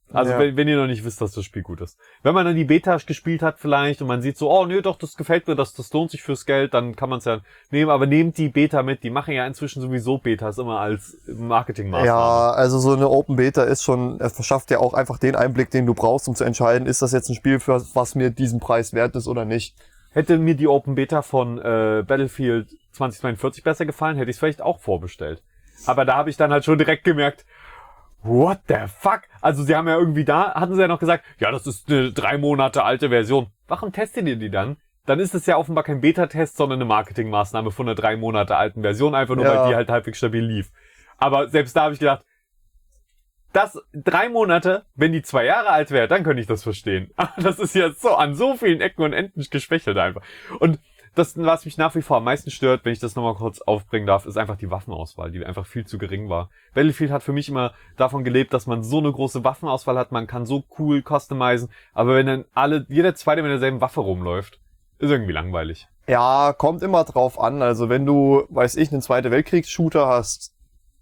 Also Ja. wenn, wenn ihr noch nicht wisst, dass das Spiel gut ist. Wenn man dann die Beta gespielt hat vielleicht und man sieht so, oh nö, doch, das gefällt mir, das, das lohnt sich fürs Geld, dann kann man es ja nehmen. Aber nehmt die Beta mit. Die machen ja inzwischen sowieso Betas immer als Marketingmaßnahme. Ja, also so eine Open Beta ist schon, es verschafft ja auch einfach den Einblick, den du brauchst, um zu entscheiden, ist das jetzt ein Spiel, für was mir diesen Preis wert ist oder nicht. Hätte mir die Open Beta von äh, Battlefield zwanzig zweiundvierzig besser gefallen, hätte ich es vielleicht auch vorbestellt. Aber da habe ich dann halt schon direkt gemerkt, what the fuck? Also sie haben ja irgendwie da, hatten sie ja noch gesagt, ja, das ist eine drei Monate alte Version. Warum testet ihr die dann? Dann ist es ja offenbar kein Beta-Test, sondern eine Marketingmaßnahme von einer drei Monate alten Version, einfach nur, Ja. weil die halt halbwegs stabil lief. Aber selbst da habe ich gedacht, das drei Monate, wenn die zwei Jahre alt wäre, dann könnte ich das verstehen. Aber das ist ja so an so vielen Ecken und Enden geschwächelt einfach. Und das, was mich nach wie vor am meisten stört, wenn ich das nochmal kurz aufbringen darf, ist einfach die Waffenauswahl, die einfach viel zu gering war. Battlefield hat für mich immer davon gelebt, dass man so eine große Waffenauswahl hat, man kann so cool customizen, aber wenn dann alle, jeder Zweite mit derselben Waffe rumläuft, ist irgendwie langweilig. Ja, kommt immer drauf an. Also wenn du, weiß ich, einen Zweite Weltkriegs-Shooter hast,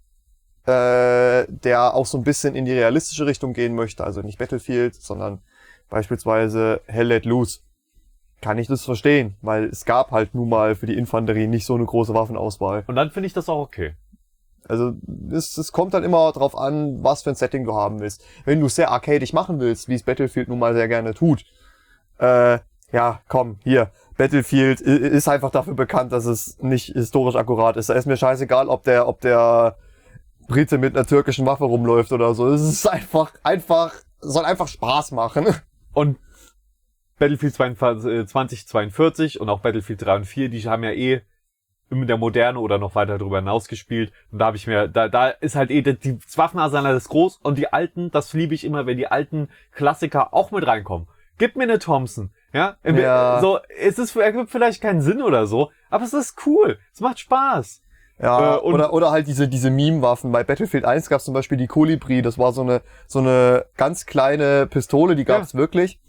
äh, der auch so ein bisschen in die realistische Richtung gehen möchte, also nicht Battlefield, sondern beispielsweise Hell Let Loose, kann ich das verstehen, weil es gab halt nun mal für die Infanterie nicht so eine große Waffenauswahl. Und dann finde ich das auch okay. Also es, es kommt dann immer drauf an, was für ein Setting du haben willst. Wenn du es sehr arcadisch machen willst, wie es Battlefield nun mal sehr gerne tut, äh, ja, komm, hier, Battlefield i- ist einfach dafür bekannt, dass es nicht historisch akkurat ist. Da ist mir scheißegal, ob der, ob der Brite mit einer türkischen Waffe rumläuft oder so. Es ist einfach, einfach, soll einfach Spaß machen. Und Battlefield zwanzig zweiundvierzig und auch Battlefield drei und vier, die haben ja eh in der Moderne oder noch weiter darüber hinaus gespielt. Und da habe ich mir, da, da ist halt eh, die Waffenarsenal ist groß und die alten, das liebe ich immer, wenn die alten Klassiker auch mit reinkommen. Gib mir eine Thompson, ja? Ja. So, es ist, ergibt vielleicht keinen Sinn oder so, aber es ist cool. Es macht Spaß. Ja, Äh, und- oder, oder halt diese, diese Meme-Waffen. Bei Battlefield eins gab es zum Beispiel die Kolibri, das war so eine, so eine ganz kleine Pistole, die gab es wirklich.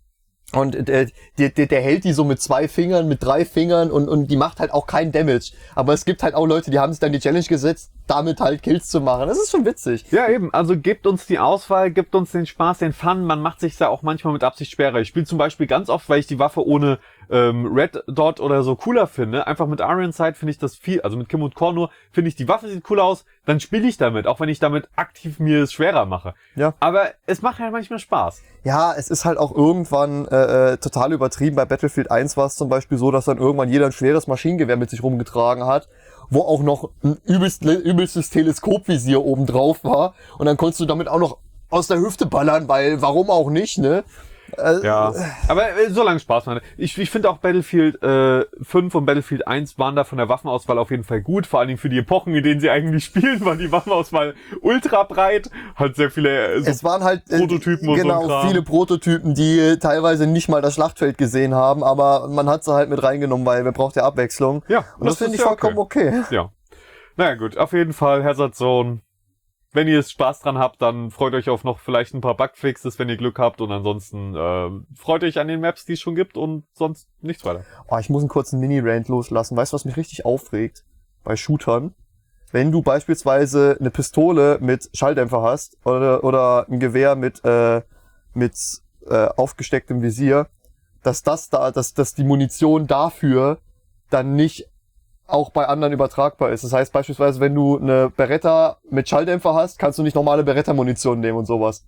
Und der, der, der, der hält die so mit zwei Fingern, mit drei Fingern und, und die macht halt auch kein Damage. Aber es gibt halt auch Leute, die haben sich dann die Challenge gesetzt, damit halt Kills zu machen. Das ist schon witzig. Ja, eben. Also gebt uns die Auswahl, gebt uns den Spaß, den Fun. Man macht sich ja auch manchmal mit Absicht schwerer. Ich spiele zum Beispiel ganz oft, weil ich die Waffe ohne ähm, Red Dot oder so cooler finde. Einfach mit Iron Sight finde ich das viel, also mit Kim und Korn nur, finde ich, die Waffe sieht cool aus, dann spiele ich damit, auch wenn ich damit aktiv mir es schwerer mache. Ja. Aber es macht halt manchmal Spaß. Ja, es ist halt auch irgendwann äh, äh, total übertrieben. Bei Battlefield eins war es zum Beispiel so, dass dann irgendwann jeder ein schweres Maschinengewehr mit sich rumgetragen hat, wo auch noch ein übelst, übelstes Teleskopvisier oben drauf war. Und dann konntest du damit auch noch aus der Hüfte ballern, weil warum auch nicht, ne? Äh, Ja, aber äh, so lange Spaß macht. Ich, ich finde auch Battlefield äh, fünf und Battlefield eins waren da von der Waffenauswahl auf jeden Fall gut. Vor allen Dingen für die Epochen, in denen sie eigentlich spielen, war die Waffenauswahl ultra breit. Hat sehr viele äh, so Es waren halt äh, Prototypen und so genau ein Kram. viele Prototypen, die äh, teilweise nicht mal das Schlachtfeld gesehen haben, aber man hat sie halt mit reingenommen, weil man braucht ja Abwechslung. Ja, und das, das finde ist ich ja vollkommen okay. Ja. Naja gut, auf jeden Fall Hazard Zone. Wenn ihr Spaß dran habt, dann freut euch auf noch vielleicht ein paar Bugfixes, wenn ihr Glück habt. Und ansonsten äh, freut euch an den Maps, die es schon gibt und sonst nichts weiter. Oh, ich muss einen kurzen Mini-Rant loslassen. Weißt du, was mich richtig aufregt? Bei Shootern. Wenn du beispielsweise eine Pistole mit Schalldämpfer hast oder, oder ein Gewehr mit, äh, mit äh, aufgestecktem Visier, dass das da, dass, dass die Munition dafür dann nicht auch bei anderen übertragbar ist. Das heißt beispielsweise, wenn du eine Beretta mit Schalldämpfer hast, kannst du nicht normale Beretta-Munition nehmen und sowas.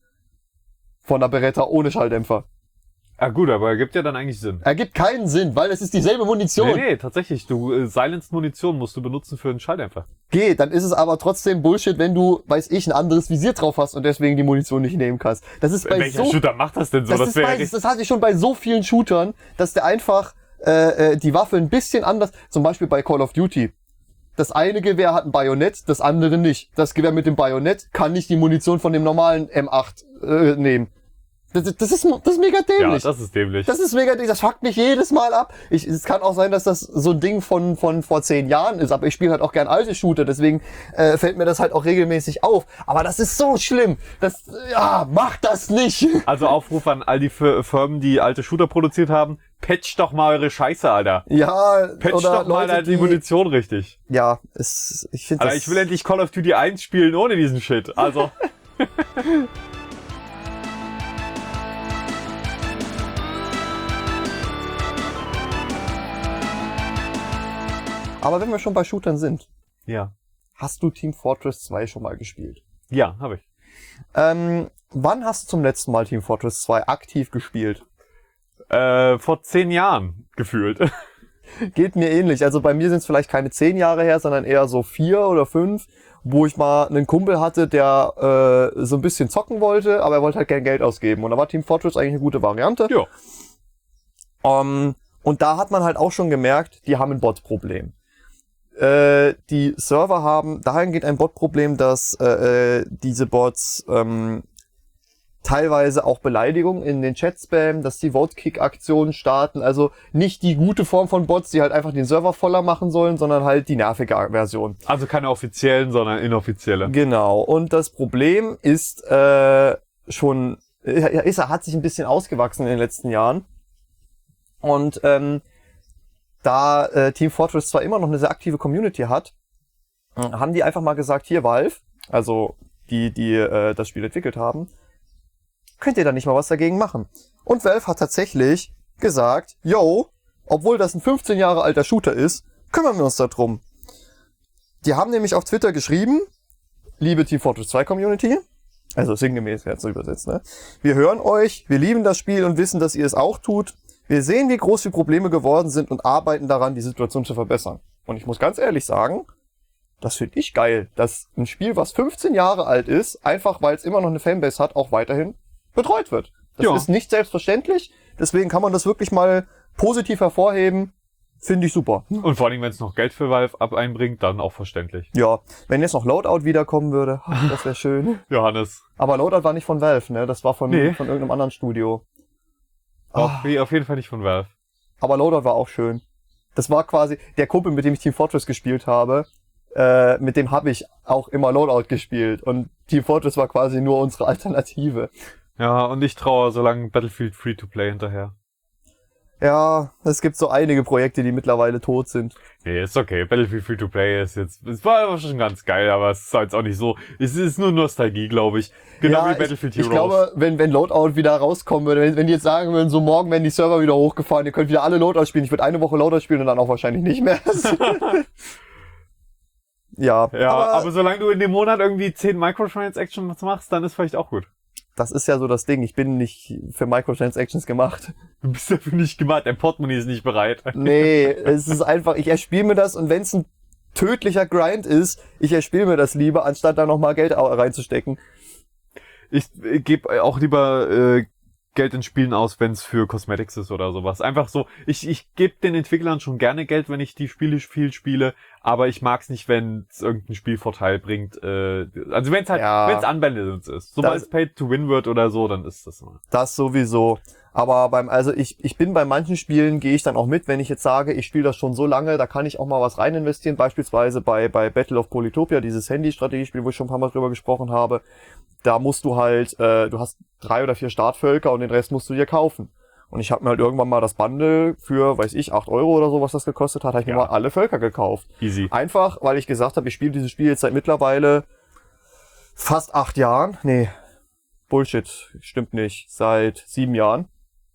Von einer Beretta ohne Schalldämpfer. Ah gut, aber ergibt ja dann eigentlich Sinn. Ergibt keinen Sinn, weil es ist dieselbe Munition. Nee, nee, tatsächlich. Du äh, Silenced Munition musst du benutzen für einen Schalldämpfer. Geht, dann ist es aber trotzdem Bullshit, wenn du, weiß ich, ein anderes Visier drauf hast und deswegen die Munition nicht nehmen kannst. Das ist bei Welcher so, Shooter macht das denn so? das, Das, ist wäre bei, richtig. das hatte ich schon bei so vielen Shootern, dass der einfach äh, äh, die Waffe ein bisschen anders, zum Beispiel bei Call of Duty. Das eine Gewehr hat ein Bajonett, das andere nicht. Das Gewehr mit dem Bajonett kann nicht die Munition von dem normalen M acht äh, nehmen. Das, das, ist, das ist mega Ja, dämlich. das ist dämlich. Das ist mega, das fuckt mich jedes Mal ab. Ich, es kann auch sein, dass das so ein Ding von von vor zehn Jahren ist, aber ich spiele halt auch gern alte Shooter, deswegen äh, fällt mir das halt auch regelmäßig auf. Aber das ist so schlimm. Das, ja, macht das nicht. Also Aufruf an all die F- Firmen, die alte Shooter produziert haben. Patcht doch mal eure Scheiße, Alter. Ja, Patcht oder doch mal Leute, die Munition richtig. ja, es, ich finde Alter, das. ich will endlich Call of Duty eins spielen ohne diesen Shit. Also. Aber wenn wir schon bei Shootern sind, Ja. hast du Team Fortress zwei schon mal gespielt? Ja, habe ich. Ähm, wann hast du zum letzten Mal Team Fortress zwei aktiv gespielt? Äh, vor zehn Jahren gefühlt. Geht mir ähnlich. Also bei mir sind es vielleicht keine zehn Jahre her, sondern eher so vier oder fünf, wo ich mal einen Kumpel hatte, der äh, so ein bisschen zocken wollte, aber er wollte halt kein Geld ausgeben. Und da war Team Fortress eigentlich eine gute Variante. Ja. Um, und da hat man halt auch schon gemerkt, die haben ein Bot-Problem. Äh, die Server haben dahingehend ein Bot-Problem, dass äh, diese Bots ähm, teilweise auch Beleidigungen in den Chat spammen, dass die Vote-Kick-Aktionen starten. Also nicht die gute Form von Bots, die halt einfach den Server voller machen sollen, sondern halt die nervige Version. Also keine offiziellen, sondern inoffizielle. Genau. Und das Problem ist äh, schon, ist, er hat sich ein bisschen ausgewachsen in den letzten Jahren. Und ähm, da äh, Team Fortress zwar immer noch eine sehr aktive Community hat, haben die einfach mal gesagt, hier Valve, also die, die äh, das Spiel entwickelt haben, könnt ihr da nicht mal was dagegen machen? Und Valve hat tatsächlich gesagt, yo, obwohl das ein fünfzehn Jahre alter Shooter ist, kümmern wir uns da drum. Die haben nämlich auf Twitter geschrieben, liebe Team Fortress zwei Community, also sinngemäß jetzt so übersetzt, ne? Wir hören euch, wir lieben das Spiel und wissen, dass ihr es auch tut. Wir sehen, wie groß die Probleme geworden sind und arbeiten daran, die Situation zu verbessern. Und ich muss ganz ehrlich sagen, das finde ich geil, dass ein Spiel, was fünfzehn Jahre alt ist, einfach weil es immer noch eine Fanbase hat, auch weiterhin betreut wird. Das Ja. ist nicht selbstverständlich, deswegen kann man das wirklich mal positiv hervorheben. Finde ich super. Und vor allem, wenn es noch Geld für Valve ab einbringt, dann auch verständlich. Ja, wenn jetzt noch Loadout wiederkommen würde, ach, das wäre schön. Johannes. Aber Loadout war nicht von Valve, ne? Das war von, Nee. von irgendeinem anderen Studio. Auf, auf jeden Fall nicht von Valve. Aber Loadout war auch schön. Das war quasi der Kumpel, mit dem ich Team Fortress gespielt habe. Äh, mit dem habe ich auch immer Loadout gespielt. Und Team Fortress war quasi nur unsere Alternative. Ja, und ich traue so lange Battlefield Free-to-Play hinterher. Ja, es gibt so einige Projekte, die mittlerweile tot sind. Nee, ist okay. Battlefield Free-to-Play ist jetzt, es war schon ganz geil, aber es ist jetzt auch nicht so, es ist nur Nostalgie, glaube ich. Genau ja, wie Battlefield ich, Heroes. ich glaube, wenn, wenn Loadout wieder rauskommen würde, wenn, wenn die jetzt sagen würden, so morgen werden die Server wieder hochgefahren, ihr könnt wieder alle Loadout spielen, ich würde eine Woche Loadout spielen und dann auch wahrscheinlich nicht mehr. ja, ja, aber, aber solange du in dem Monat irgendwie zehn Microtransactions machst, dann ist vielleicht auch gut. das ist ja so das Ding, ich bin nicht für Microtransactions gemacht. Du bist dafür nicht gemacht, dein Portemonnaie ist nicht bereit. Nee, es ist einfach, ich erspiele mir das und wenn es ein tödlicher Grind ist, ich erspiele mir das lieber, anstatt da nochmal Geld au- reinzustecken. Ich äh, gebe auch lieber äh, Geld in Spielen aus, wenn es für Cosmetics ist oder sowas. Einfach so, ich ich gebe den Entwicklern schon gerne Geld, wenn ich die Spiele viel spiele, aber ich mag's nicht, wenn es irgendeinen Spielvorteil bringt. Äh, also wenn es halt, Ja. wenn es Unbalanced ist. Sobald Das- es Pay to Win wird oder so, dann ist das immer. Das sowieso. Aber beim, also ich, ich bin bei manchen Spielen, gehe ich dann auch mit, wenn ich jetzt sage, ich spiele das schon so lange, da kann ich auch mal was rein investieren. Beispielsweise bei, bei Battle of Polytopia, dieses Handy-Strategiespiel, wo ich schon ein paar Mal drüber gesprochen habe. Da musst du halt, äh, du hast drei oder vier Startvölker und den Rest musst du dir kaufen. Und ich habe mir halt irgendwann mal das Bundle für, weiß ich, acht Euro oder so, was das gekostet hat, habe ich Ja. mir mal alle Völker gekauft. Easy. Einfach, weil ich gesagt habe, ich spiele dieses Spiel jetzt seit mittlerweile fast acht Jahren. Nee, Bullshit, stimmt nicht. Seit sieben Jahren.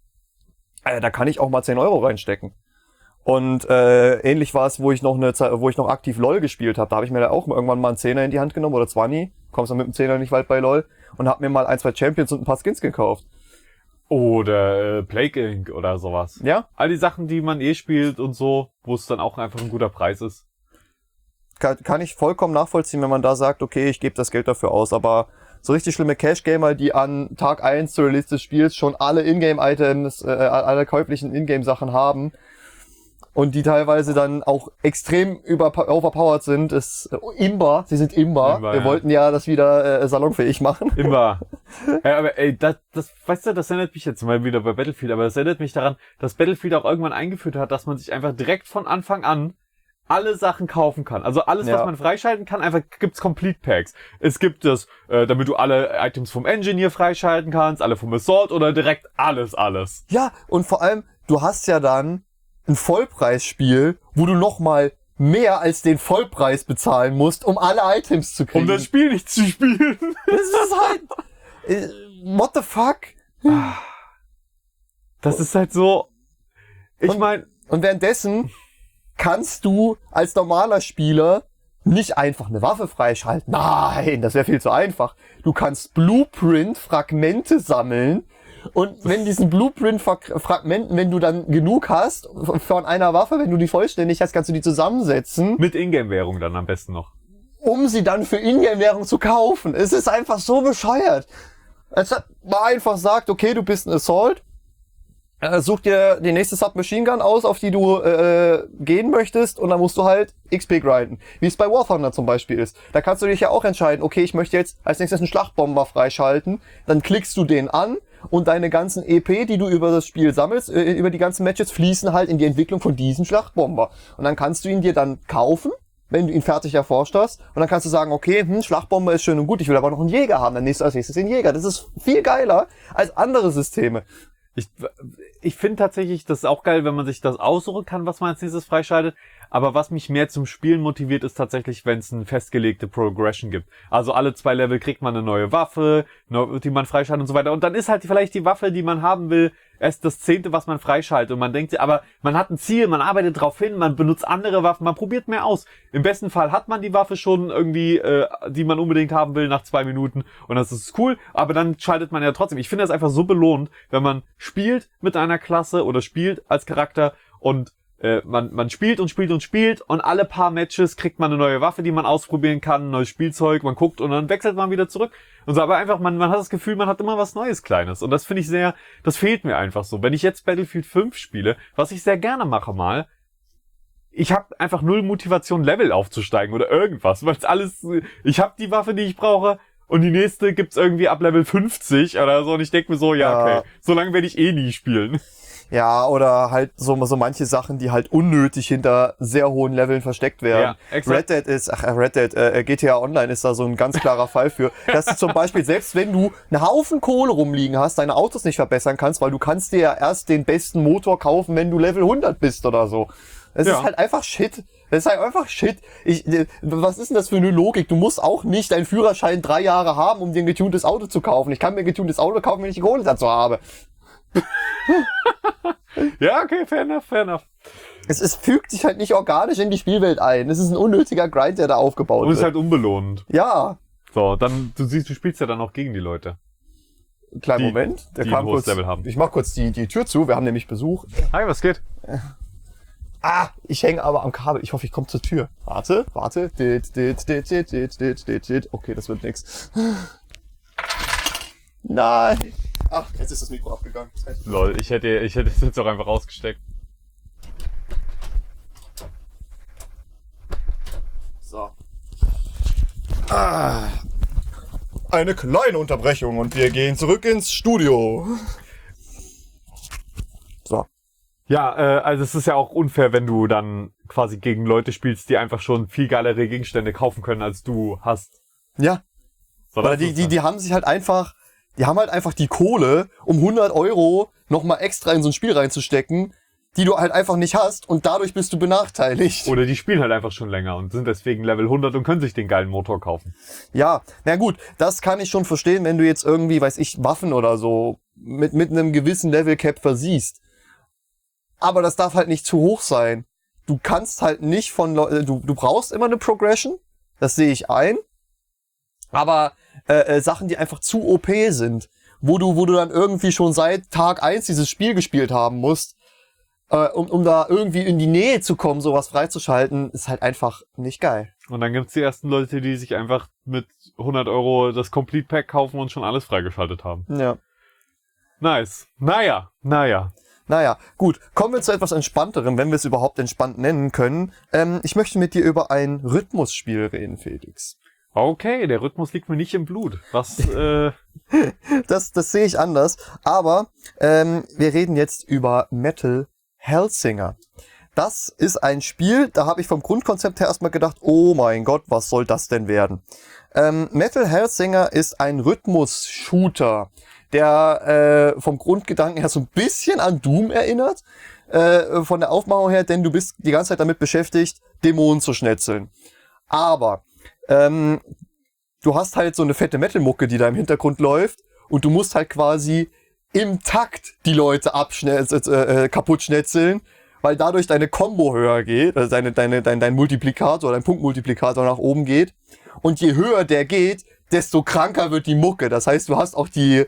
Äh, da kann ich auch mal zehn Euro reinstecken. Und äh, ähnlich war es, wo ich noch eine Zeit, wo ich noch aktiv LOL gespielt habe. Da habe ich mir da auch irgendwann mal einen Zehner in die Hand genommen oder zwanzig. Kommst dann mit dem Zehner nicht weit bei LOL. Und habe mir mal ein, zwei Champions und ein paar Skins gekauft. Oder äh, Plague Inc oder sowas. Ja, All die Sachen, die man eh spielt und so, wo es dann auch einfach ein guter Preis ist. kann, kann ich vollkommen nachvollziehen, wenn man da sagt, okay, ich gebe das Geld dafür aus. Aber so richtig schlimme Cash-Gamer, die an Tag eins zur Release des Spiels schon alle Ingame-Items, äh, alle käuflichen Ingame-Sachen haben und die teilweise dann auch extrem über overpowered sind, ist äh, Imba, sie sind Imba. Imba, Wir ja. wollten ja das wieder äh, salonfähig machen. Immer. Ja, aber ey, das, das, weißt du, das erinnert mich jetzt mal wieder bei Battlefield, aber das erinnert mich daran, dass Battlefield auch irgendwann eingeführt hat, dass man sich einfach direkt von Anfang an alle Sachen kaufen kann. Also alles, Ja. was man freischalten kann, einfach gibt's Complete Packs. Es gibt es, äh, damit du alle Items vom Engineer freischalten kannst, alle vom Assault oder direkt alles, alles. Ja, und vor allem, du hast ja dann ein Vollpreisspiel, wo du nochmal mehr als den Vollpreis bezahlen musst, um alle Items zu kriegen. Um das Spiel nicht zu spielen. Das ist halt... Äh, what the fuck? Das ist halt so, ich Und- meine, Und währenddessen kannst du als normaler Spieler nicht einfach eine Waffe freischalten. Nein, das wäre viel zu einfach. Du kannst Blueprint-Fragmente sammeln und wenn diesen Blueprint-Fragmenten, wenn du dann genug hast von einer Waffe, wenn du die vollständig hast, kannst du die zusammensetzen. Mit Ingame-Währung dann am besten noch. Um sie dann für Ingame-Währung zu kaufen. Es ist einfach so bescheuert. Als man einfach sagt, okay, du bist ein Assault, äh, such dir die nächste Submachine Gun aus, auf die du äh, gehen möchtest, und dann musst du halt X P grinden. Wie es bei War Thunder zum Beispiel ist. Da kannst du dich ja auch entscheiden, okay, ich möchte jetzt als nächstes einen Schlachtbomber freischalten, dann klickst du den an und deine ganzen E P, die du über das Spiel sammelst, äh, über die ganzen Matches, fließen halt in die Entwicklung von diesem Schlachtbomber. Und dann kannst du ihn dir dann kaufen, wenn du ihn fertig erforscht hast, und dann kannst du sagen, okay, hm, Schlachtbomber ist schön und gut, ich will aber noch einen Jäger haben, dann nächstes als nächstes den Jäger. Das ist viel geiler als andere Systeme. Ich, ich finde tatsächlich, das ist auch geil, wenn man sich das aussuchen kann, was man als nächstes freischaltet. Aber was mich mehr zum Spielen motiviert, ist tatsächlich, wenn es eine festgelegte Progression gibt. Also alle zwei Level kriegt man eine neue Waffe, die man freischaltet und so weiter. Und dann ist halt vielleicht die Waffe, die man haben will, erst das zehnte, was man freischaltet. Und man denkt, aber man hat ein Ziel, man arbeitet drauf hin, man benutzt andere Waffen, man probiert mehr aus. Im besten Fall hat man die Waffe schon irgendwie, äh, die man unbedingt haben will, nach zwei Minuten. Und das ist cool, aber dann schaltet man ja trotzdem. Ich finde das einfach so belohnt, wenn man spielt mit einer Klasse oder spielt als Charakter und Äh, man, man spielt und spielt und spielt und alle paar Matches kriegt man eine neue Waffe, die man ausprobieren kann, ein neues Spielzeug, man guckt und dann wechselt man wieder zurück. Und so, aber einfach, man, man hat das Gefühl, man hat immer was Neues, Kleines. Und das finde ich sehr, das fehlt mir einfach so. Wenn ich jetzt Battlefield fünf spiele, was ich sehr gerne mache mal, ich habe einfach null Motivation, Level aufzusteigen oder irgendwas, weil es alles, ich habe die Waffe, die ich brauche, und die nächste gibt's irgendwie ab Level fünfzig oder so, und ich denke mir so, ja, okay, ja. So lange werde ich eh nie spielen. Ja, oder halt so, so manche Sachen, die halt unnötig hinter sehr hohen Leveln versteckt werden. Ja, Red Dead ist, ach, Red Dead, äh, G T A Online ist da so ein ganz klarer Fall für, dass du zum Beispiel, selbst wenn du einen Haufen Kohle rumliegen hast, deine Autos nicht verbessern kannst, weil du kannst dir ja erst den besten Motor kaufen, wenn du Level hundert bist oder so. Es ja. ist halt einfach Shit. Das ist halt einfach Shit. Ich, was ist denn das für eine Logik? Du musst auch nicht deinen Führerschein drei Jahre haben, um dir ein getuntes Auto zu kaufen. Ich kann mir ein getuntes Auto kaufen, wenn ich die Kohle dazu habe. Ja, okay, fair enough, fair enough. Es, es fügt sich halt nicht organisch in die Spielwelt ein. Es ist ein unnötiger Grind, der da aufgebaut wird. Und es ist halt unbelohnend. Ja. So, dann, du siehst, du spielst ja dann auch gegen die Leute. Kleinen die, Moment. Der die kam ein hohes kurz, Level haben. Ich mach kurz die, die Tür zu. Wir haben nämlich Besuch. Hi, was geht? Ah, ich hänge aber am Kabel. Ich hoffe, ich komme zur Tür. Warte, warte. Dit, dit, dit, dit, dit, dit, dit, dit. Okay, das wird nix. Nein. Ach, jetzt ist das Mikro abgegangen. Das heißt, Lol, ich hätte, ich hätte es jetzt auch einfach ausgesteckt. So. Ah. Eine kleine Unterbrechung und wir gehen zurück ins Studio. So. Ja, äh, also es ist ja auch unfair, wenn du dann quasi gegen Leute spielst, die einfach schon viel geilere Gegenstände kaufen können, als du hast. Ja. So, Oder die, die, die haben sich halt einfach, die haben halt einfach die Kohle, um hundert Euro nochmal extra in so ein Spiel reinzustecken, die du halt einfach nicht hast, und dadurch bist du benachteiligt. Oder die spielen halt einfach schon länger und sind deswegen Level hundert und können sich den geilen Motor kaufen. Ja, na gut, das kann ich schon verstehen, wenn du jetzt irgendwie, weiß ich, Waffen oder so mit, mit einem gewissen Level-Cap versiehst. Aber das darf halt nicht zu hoch sein. Du kannst halt nicht von Leuten, du, du brauchst immer eine Progression, das sehe ich ein. Aber äh, äh, Sachen, die einfach zu O P sind, wo du, wo du dann irgendwie schon seit Tag eins dieses Spiel gespielt haben musst, äh, um, um da irgendwie in die Nähe zu kommen, sowas freizuschalten, ist halt einfach nicht geil. Und dann gibt's die ersten Leute, die sich einfach mit hundert Euro das Complete Pack kaufen und schon alles freigeschaltet haben. Ja. Nice. Naja, naja. Naja, gut. Kommen wir zu etwas Entspannterem, wenn wir es überhaupt entspannt nennen können. Ähm, ich möchte mit dir über ein Rhythmusspiel reden, Felix. Okay, der Rhythmus liegt mir nicht im Blut. Was, äh... das, das sehe ich anders. Aber ähm, wir reden jetzt über Metal Hellsinger. Das ist ein Spiel, da habe ich vom Grundkonzept her erstmal gedacht, oh mein Gott, was soll das denn werden? Ähm, Metal Hellsinger ist ein Rhythmus-Shooter, der äh, vom Grundgedanken her so ein bisschen an Doom erinnert, äh, von der Aufmachung her, denn du bist die ganze Zeit damit beschäftigt, Dämonen zu schnetzeln. Aber ähm, du hast halt so eine fette Metal-Mucke, die da im Hintergrund läuft, und du musst halt quasi im Takt die Leute abschnetzeln, äh, kaputt schnetzeln, weil dadurch deine Combo höher geht, also deine, deine, dein, dein Multiplikator, dein Punktmultiplikator nach oben geht. Und je höher der geht, desto kranker wird die Mucke. Das heißt, du hast auch die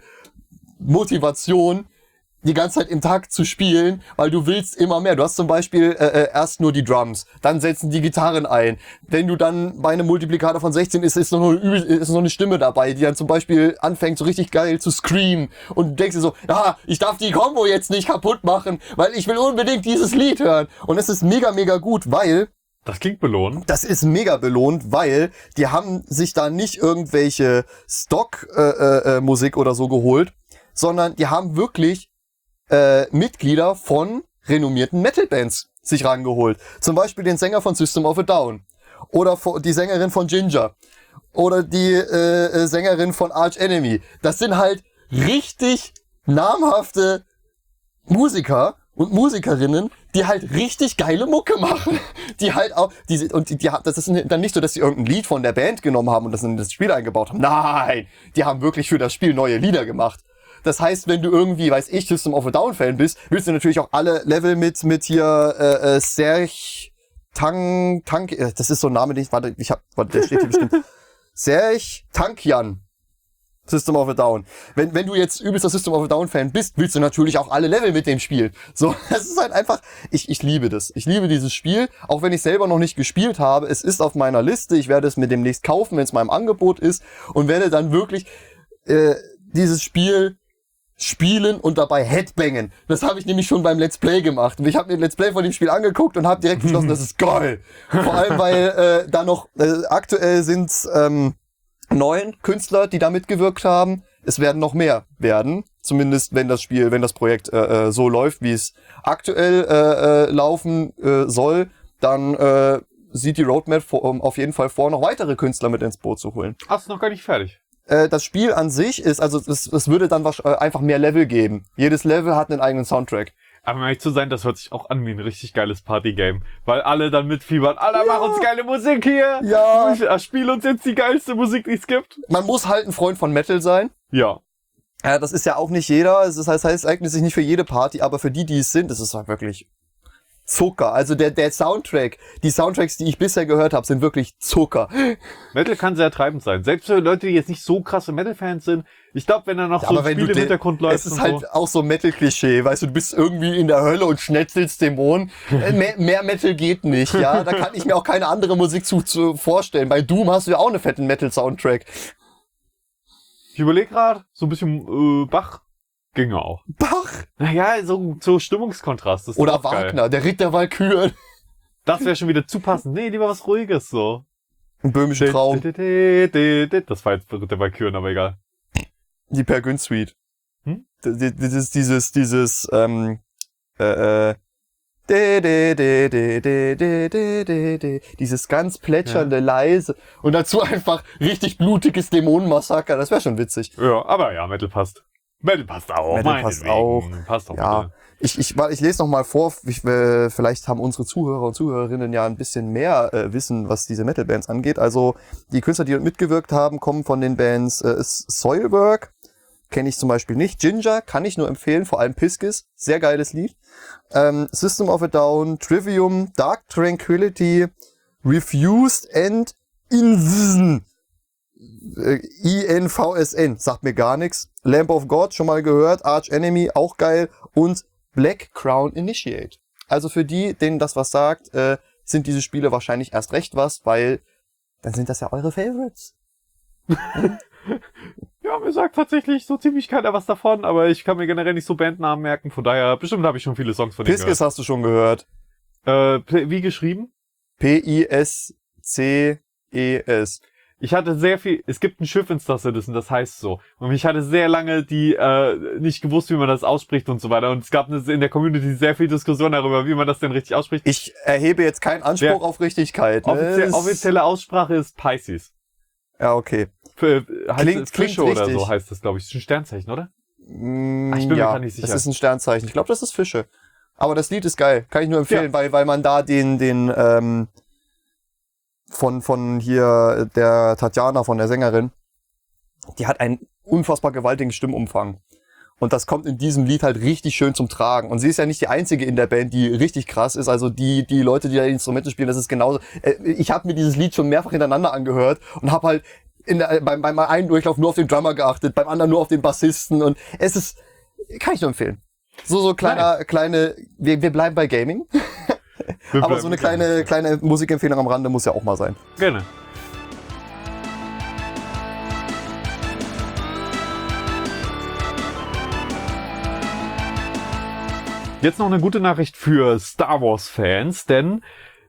Motivation, die ganze Zeit im Takt zu spielen, weil du willst immer mehr. Du hast zum Beispiel äh, äh, erst nur die Drums, dann setzen die Gitarren ein. Wenn du dann bei einem Multiplikator von sechzehn ist, ist noch, eine, ist noch eine Stimme dabei, die dann zum Beispiel anfängt, so richtig geil zu screamen. Und du denkst dir so, ah, ich darf die Combo jetzt nicht kaputt machen, weil ich will unbedingt dieses Lied hören. Und es ist mega, mega gut, weil... Das klingt belohnt. Das ist mega belohnt, weil die haben sich da nicht irgendwelche Stock-Musik äh, äh, Musik oder so geholt, sondern die haben wirklich Äh, Mitglieder von renommierten Metal-Bands sich rangeholt. Zum Beispiel den Sänger von System of a Down. Oder die Sängerin von Ginger. Oder die äh, Sängerin von Arch Enemy. Das sind halt richtig namhafte Musiker und Musikerinnen, die halt richtig geile Mucke machen. Die halt auch, die, und die, die, das ist dann nicht so, dass sie irgendein Lied von der Band genommen haben und das in das Spiel eingebaut haben. Nein! Die haben wirklich für das Spiel neue Lieder gemacht. Das heißt, wenn du irgendwie, weiß ich, System of a Down Fan bist, willst du natürlich auch alle Level mit mit hier äh, äh, Serch Tang Tank, äh, das ist so ein Name, den ich warte, ich hab, warte, der steht hier bestimmt. Serch Tankjan. System of a Down. Wenn wenn du jetzt übelster System of a Down Fan bist, willst du natürlich auch alle Level mit dem Spiel. So, das ist halt einfach, ich ich liebe das. Ich liebe dieses Spiel, auch wenn ich selber noch nicht gespielt habe. Es ist auf meiner Liste. Ich werde es mir demnächst kaufen, wenn es mal im Angebot ist und werde dann wirklich äh, dieses Spiel spielen und dabei Headbangen. Das habe ich nämlich schon beim Let's Play gemacht. Ich habe mir ein Let's Play von dem Spiel angeguckt und habe direkt beschlossen, das ist geil. Vor allem, weil äh, da noch äh, aktuell sind ähm, neun Künstler, die da mitgewirkt haben. Es werden noch mehr werden. Zumindest wenn das Spiel, wenn das Projekt äh, äh, so läuft, wie es aktuell äh, äh, laufen äh, soll, dann äh, sieht die Roadmap vor, um, auf jeden Fall vor, noch weitere Künstler mit ins Boot zu holen. Ach, ist noch gar nicht fertig. Das Spiel an sich ist, also es, es würde dann wahrscheinlich einfach mehr Level geben. Jedes Level hat einen eigenen Soundtrack. Aber um ehrlich zu sein, das hört sich auch an wie ein richtig geiles Partygame. Weil alle dann mitfiebern. Alter, Ja. mach uns geile Musik hier! Ja. Spiel uns jetzt die geilste Musik, die es gibt. Man muss halt ein Freund von Metal sein. Ja. Ja, das ist ja auch nicht jeder. Das heißt, es eignet sich nicht für jede Party, aber für die, die es sind, ist es halt wirklich Zucker. Also der der Soundtrack, die Soundtracks, die ich bisher gehört habe, sind wirklich Zucker. Metal kann sehr treibend sein. Selbst für Leute, die jetzt nicht so krasse Metal-Fans sind. Ich glaube, wenn da noch Ja, so aber ein wenn Spiel du im den- Hintergrund läuft Es ist und halt so. auch so Metal-Klischee, weißt du, du bist irgendwie in der Hölle und schnetzelst Dämonen. Äh, mehr, mehr Metal geht nicht, ja. Da kann ich mir auch keine andere Musik zu, zu vorstellen. Bei Doom hast du ja auch einen fetten Metal-Soundtrack. Ich überlege gerade, so ein bisschen äh, Bach ginge auch. Bach! Naja, so, so Stimmungskontrast. Das ist Oder auch geil. Wagner, der Ritt der Walküren. Das wäre schon wieder zu passend. Nee, lieber was Ruhiges so. Ein böhmischer Traum. Das war jetzt der Valkyren, aber egal. Die Per Gün Suite. Hm? D- Dieses, dieses, dieses, ähm, äh, äh, de, de, de, de, de, de, de, de, de, dieses ganz plätschernde, leise und dazu einfach richtig blutiges Dämonenmassaker. Das wäre schon witzig. Ja, aber ja, Metal passt. Metal passt auch. Metal passt meinetwegen. auch. Passt auch. Ja. Bitte. Ich, ich, warte, ich lese noch mal vor, ich, äh, vielleicht haben unsere Zuhörer und Zuhörerinnen ja ein bisschen mehr äh, Wissen, was diese Metal-Bands angeht. Also die Künstler, die mitgewirkt haben, kommen von den Bands äh, Soilwork, kenne ich zum Beispiel nicht. Ginger kann ich nur empfehlen, vor allem Piskis, sehr geiles Lied. Ähm, System of a Down, Trivium, Dark Tranquility, Refused and Invsn. Äh, I N V S N, sagt mir gar nichts. Lamp of God, schon mal gehört. Arch Enemy, auch geil. Und Black Crown Initiate. Also für die, denen das was sagt, äh, sind diese Spiele wahrscheinlich erst recht was, weil dann sind das ja eure Favorites. Ja, mir sagt tatsächlich so ziemlich keiner was davon, aber ich kann mir generell nicht so Bandnamen merken, von daher, bestimmt habe ich schon viele Songs von denen Piskis hast du schon gehört. gehört. Äh, wie geschrieben? P I S C E S. Ich hatte sehr viel, es gibt ein Schiff in Star Citizen, das heißt so. Und ich hatte sehr lange die, äh, nicht gewusst, wie man das ausspricht und so weiter. Und es gab eine, in der Community sehr viel Diskussion darüber, wie man das denn richtig ausspricht. Ich erhebe jetzt keinen Anspruch Ja. auf Richtigkeit. Ne? Offizie Es- offizielle Aussprache ist Pisces. Ja, okay. Für, heißt Klingt- es Fische klingt oder richtig. so heißt das, glaube ich. Das ist ein Sternzeichen, oder? Mm, Ach, ich bin mir ja, gar nicht sicher. das ist ein Sternzeichen. Ich glaube, das ist Fische. Aber das Lied ist geil. Kann ich nur empfehlen, weil, weil man da den, den, ähm, von, von hier der Tatjana, von der Sängerin, die hat einen unfassbar gewaltigen Stimmumfang. Und das kommt in diesem Lied halt richtig schön zum Tragen. Und sie ist ja nicht die einzige in der Band, die richtig krass ist. Also die die Leute, die da die Instrumente spielen, das ist genauso. Ich habe mir dieses Lied schon mehrfach hintereinander angehört und habe halt in der, beim, beim einen Durchlauf nur auf den Drummer geachtet, beim anderen nur auf den Bassisten. Und es ist, kann ich nur empfehlen. So so kleiner Nein. kleine, wir, wir bleiben bei Gaming. Wir Aber so eine kleine kleine Musikempfehlung am Rande muss ja auch mal sein. Gerne. Jetzt noch eine gute Nachricht für Star Wars Fans, denn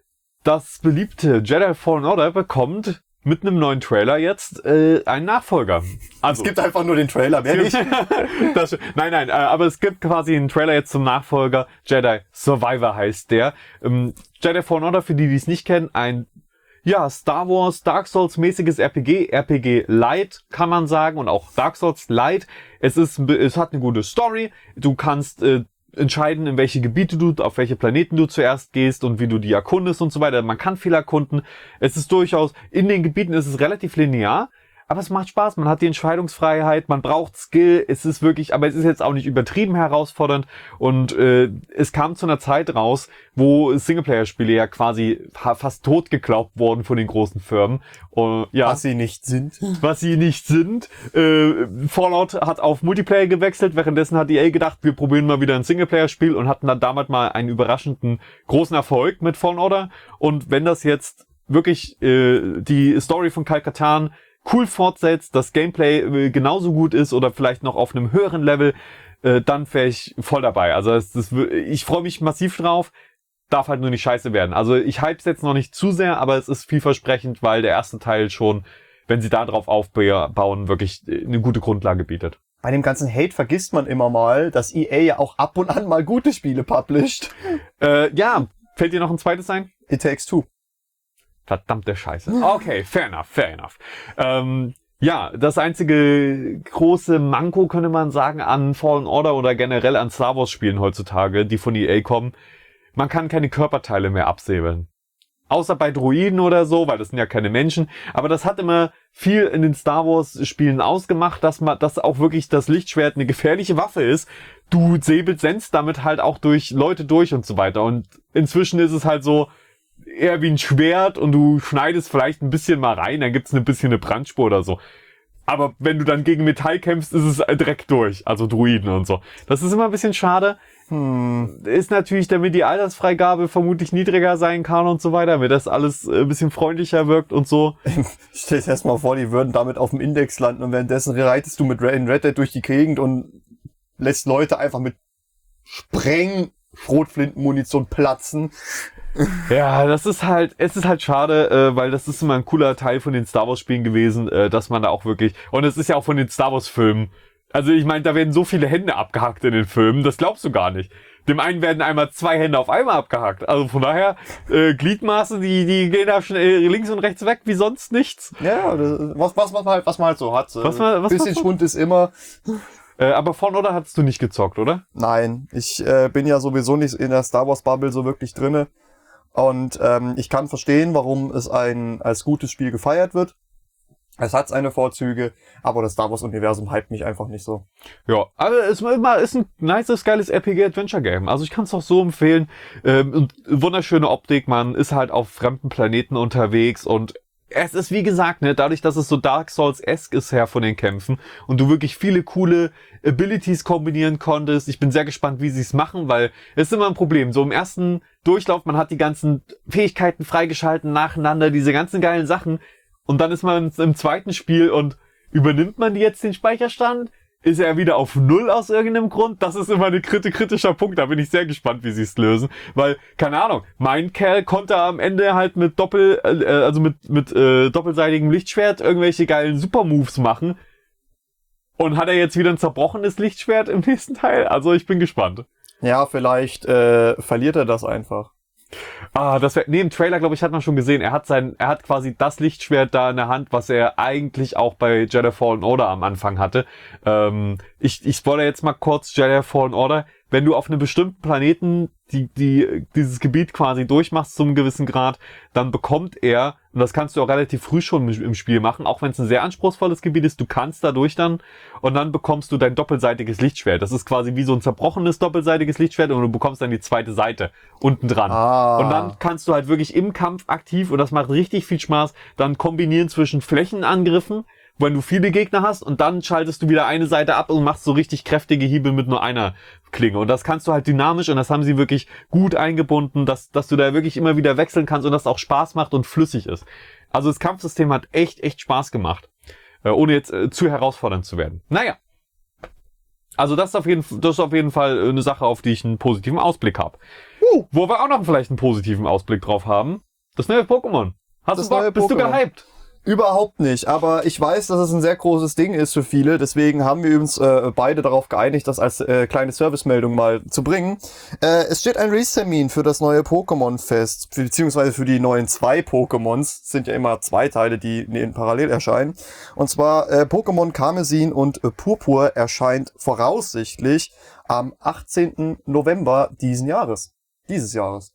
das beliebte Jedi Fallen Order bekommt mit einem neuen Trailer jetzt äh, einen Nachfolger. Also, es gibt einfach nur den Trailer, mehr nicht. das, nein, nein, äh, aber es gibt quasi einen Trailer jetzt zum Nachfolger. Jedi Survivor heißt der. Ähm, Jedi Fallen Order, für die, die es nicht kennen, ein ja, Star Wars, Dark Souls mäßiges R P G, R P G Light kann man sagen und auch Dark Souls Light. Es ist, es hat eine gute Story. Du kannst äh, entscheiden, in welche Gebiete du, auf welche Planeten du zuerst gehst und wie du die erkundest und so weiter. Man kann viel erkunden. Es ist durchaus, in den Gebieten ist es relativ linear, aber es macht Spaß. Man hat die Entscheidungsfreiheit, man braucht Skill. Es ist wirklich, aber es ist jetzt auch nicht übertrieben herausfordernd und äh, es kam zu einer Zeit raus, wo Singleplayer-Spiele ja quasi fast tot geglaubt wurden von den großen Firmen. Uh, ja, was sie nicht sind. Was sie nicht sind. Äh, Fallout hat auf Multiplayer gewechselt, währenddessen hat E A gedacht, wir probieren mal wieder ein Singleplayer-Spiel und hatten dann damals mal einen überraschenden großen Erfolg mit Fallen Order. Und wenn das jetzt wirklich äh, die Story von Kal-Katarn cool fortsetzt, das Gameplay äh, genauso gut ist oder vielleicht noch auf einem höheren Level, äh, dann wäre ich voll dabei. Also das, das, ich freue mich massiv drauf. Darf halt nur nicht scheiße werden. Also ich hype's jetzt noch nicht zu sehr, aber es ist vielversprechend, weil der erste Teil schon, wenn sie da drauf aufbauen, wirklich eine gute Grundlage bietet. Bei dem ganzen Hate vergisst man immer mal, dass E A ja auch ab und an mal gute Spiele published. Äh, ja, fällt dir noch ein zweites ein? It Takes Two. Verdammte Scheiße. Okay, fair enough, fair enough. Ähm, ja, das einzige große Manko, könnte man sagen, an Fallen Order oder generell an Star Wars Spielen heutzutage, die von E A kommen, man kann keine Körperteile mehr absäbeln. Außer bei Droiden oder so, weil das sind ja keine Menschen. Aber das hat immer viel in den Star Wars Spielen ausgemacht, dass man, dass auch wirklich das Lichtschwert eine gefährliche Waffe ist. Du säbelst damit halt auch durch Leute durch und so weiter. Und inzwischen ist es halt so eher wie ein Schwert und du schneidest vielleicht ein bisschen mal rein, dann gibt's ein bisschen eine Brandspur oder so. Aber wenn du dann gegen Metall kämpfst, ist es direkt durch. Also Druiden und so. Das ist immer ein bisschen schade. Hm. Ist natürlich, damit die Altersfreigabe vermutlich niedriger sein kann und so weiter, damit das alles ein bisschen freundlicher wirkt und so. Stell dir erst mal vor, die würden damit auf dem Index landen und währenddessen reitest du mit Red Dead durch die Gegend und lässt Leute einfach mit Spreng-Schrotflintenmunition platzen. Ja, das ist halt, es ist halt schade, äh, weil das ist immer ein cooler Teil von den Star Wars Spielen gewesen, äh, dass man da auch wirklich, und es ist ja auch von den Star Wars Filmen, also ich meine, da werden so viele Hände abgehackt in den Filmen, das glaubst du gar nicht. Dem einen werden einmal zwei Hände auf einmal abgehackt, also von daher, äh, Gliedmaße, die, die gehen da schnell links und rechts weg wie sonst nichts. Ja, das, was, was, was man halt, was man halt so hat. Was man, was bisschen Schwund ist immer. Äh, aber Fallen Order hattest du nicht gezockt, oder? Nein, ich äh, bin ja sowieso nicht in der Star Wars Bubble so wirklich drinne. Und ähm, ich kann verstehen, warum es ein als gutes Spiel gefeiert wird. Es hat seine Vorzüge, aber das Star Wars Universum hypt mich einfach nicht so. Ja, aber es ist ein nices, geiles R P G-Adventure-Game. Also ich kann es auch so empfehlen. Ähm, und wunderschöne Optik, man ist halt auf fremden Planeten unterwegs und es ist, wie gesagt, ne, dadurch, dass es so Dark Souls-esque ist her von den Kämpfen und du wirklich viele coole Abilities kombinieren konntest. Ich bin sehr gespannt, wie sie es machen, weil es ist immer ein Problem. So im ersten Durchlauf, man hat die ganzen Fähigkeiten freigeschalten nacheinander, diese ganzen geilen Sachen. Und dann ist man im zweiten Spiel und übernimmt man jetzt den Speicherstand? Ist er wieder auf Null aus irgendeinem Grund? Das ist immer ein kritischer Punkt. Da bin ich sehr gespannt, wie sie es lösen. Weil, keine Ahnung, mein Kerl konnte am Ende halt mit Doppel, äh, also mit, mit äh, doppelseitigem Lichtschwert irgendwelche geilen Supermoves machen. Und hat er jetzt wieder ein zerbrochenes Lichtschwert im nächsten Teil? Also ich bin gespannt. Ja, vielleicht äh, verliert er das einfach. Ah, das wäre, nee, im Trailer, glaube ich, hat man schon gesehen, er hat sein, er hat quasi das Lichtschwert da in der Hand, was er eigentlich auch bei Jedi Fallen Order am Anfang hatte. Ähm, ich, ich spoilere jetzt mal kurz Jedi Fallen Order. wenn du auf einem bestimmten Planeten die, die, dieses Gebiet quasi durchmachst zu einem gewissen Grad, dann bekommt er, und das kannst du auch relativ früh schon im Spiel machen, auch wenn es ein sehr anspruchsvolles Gebiet ist, du kannst dadurch dann, und dann bekommst du dein doppelseitiges Lichtschwert. Das ist quasi wie so ein zerbrochenes doppelseitiges Lichtschwert und du bekommst dann die zweite Seite unten dran. Ah. Und dann kannst du halt wirklich im Kampf aktiv, und das macht richtig viel Spaß, dann kombinieren zwischen Flächenangriffen, wenn du viele Gegner hast, und dann schaltest du wieder eine Seite ab und machst so richtig kräftige Hiebe mit nur einer Klinge. Und das kannst du halt dynamisch, und das haben sie wirklich gut eingebunden, dass, dass du da wirklich immer wieder wechseln kannst und das auch Spaß macht und flüssig ist. Also das Kampfsystem hat echt, echt Spaß gemacht. Äh, ohne jetzt äh, zu herausfordernd zu werden. Naja. Also das ist auf jeden, das ist auf jeden Fall eine Sache, auf die ich einen positiven Ausblick habe. Uh. Wo wir auch noch vielleicht einen positiven Ausblick drauf haben. Das neue Pokémon. Hast Das du Bock? neue Bist du Pokémon. gehypt? Überhaupt nicht, aber ich weiß, dass es ein sehr großes Ding ist für viele, deswegen haben wir uns äh, beide darauf geeinigt, das als äh, kleine Servicemeldung mal zu bringen. Äh, es steht ein Release-Termin für das neue Pokémon-Fest, beziehungsweise für die neuen zwei Pokémons, es sind ja immer zwei Teile, die parallel erscheinen. Und zwar äh, Pokémon Karmesin und äh, Purpur erscheint voraussichtlich am achtzehnten November diesen Jahres. Dieses Jahres.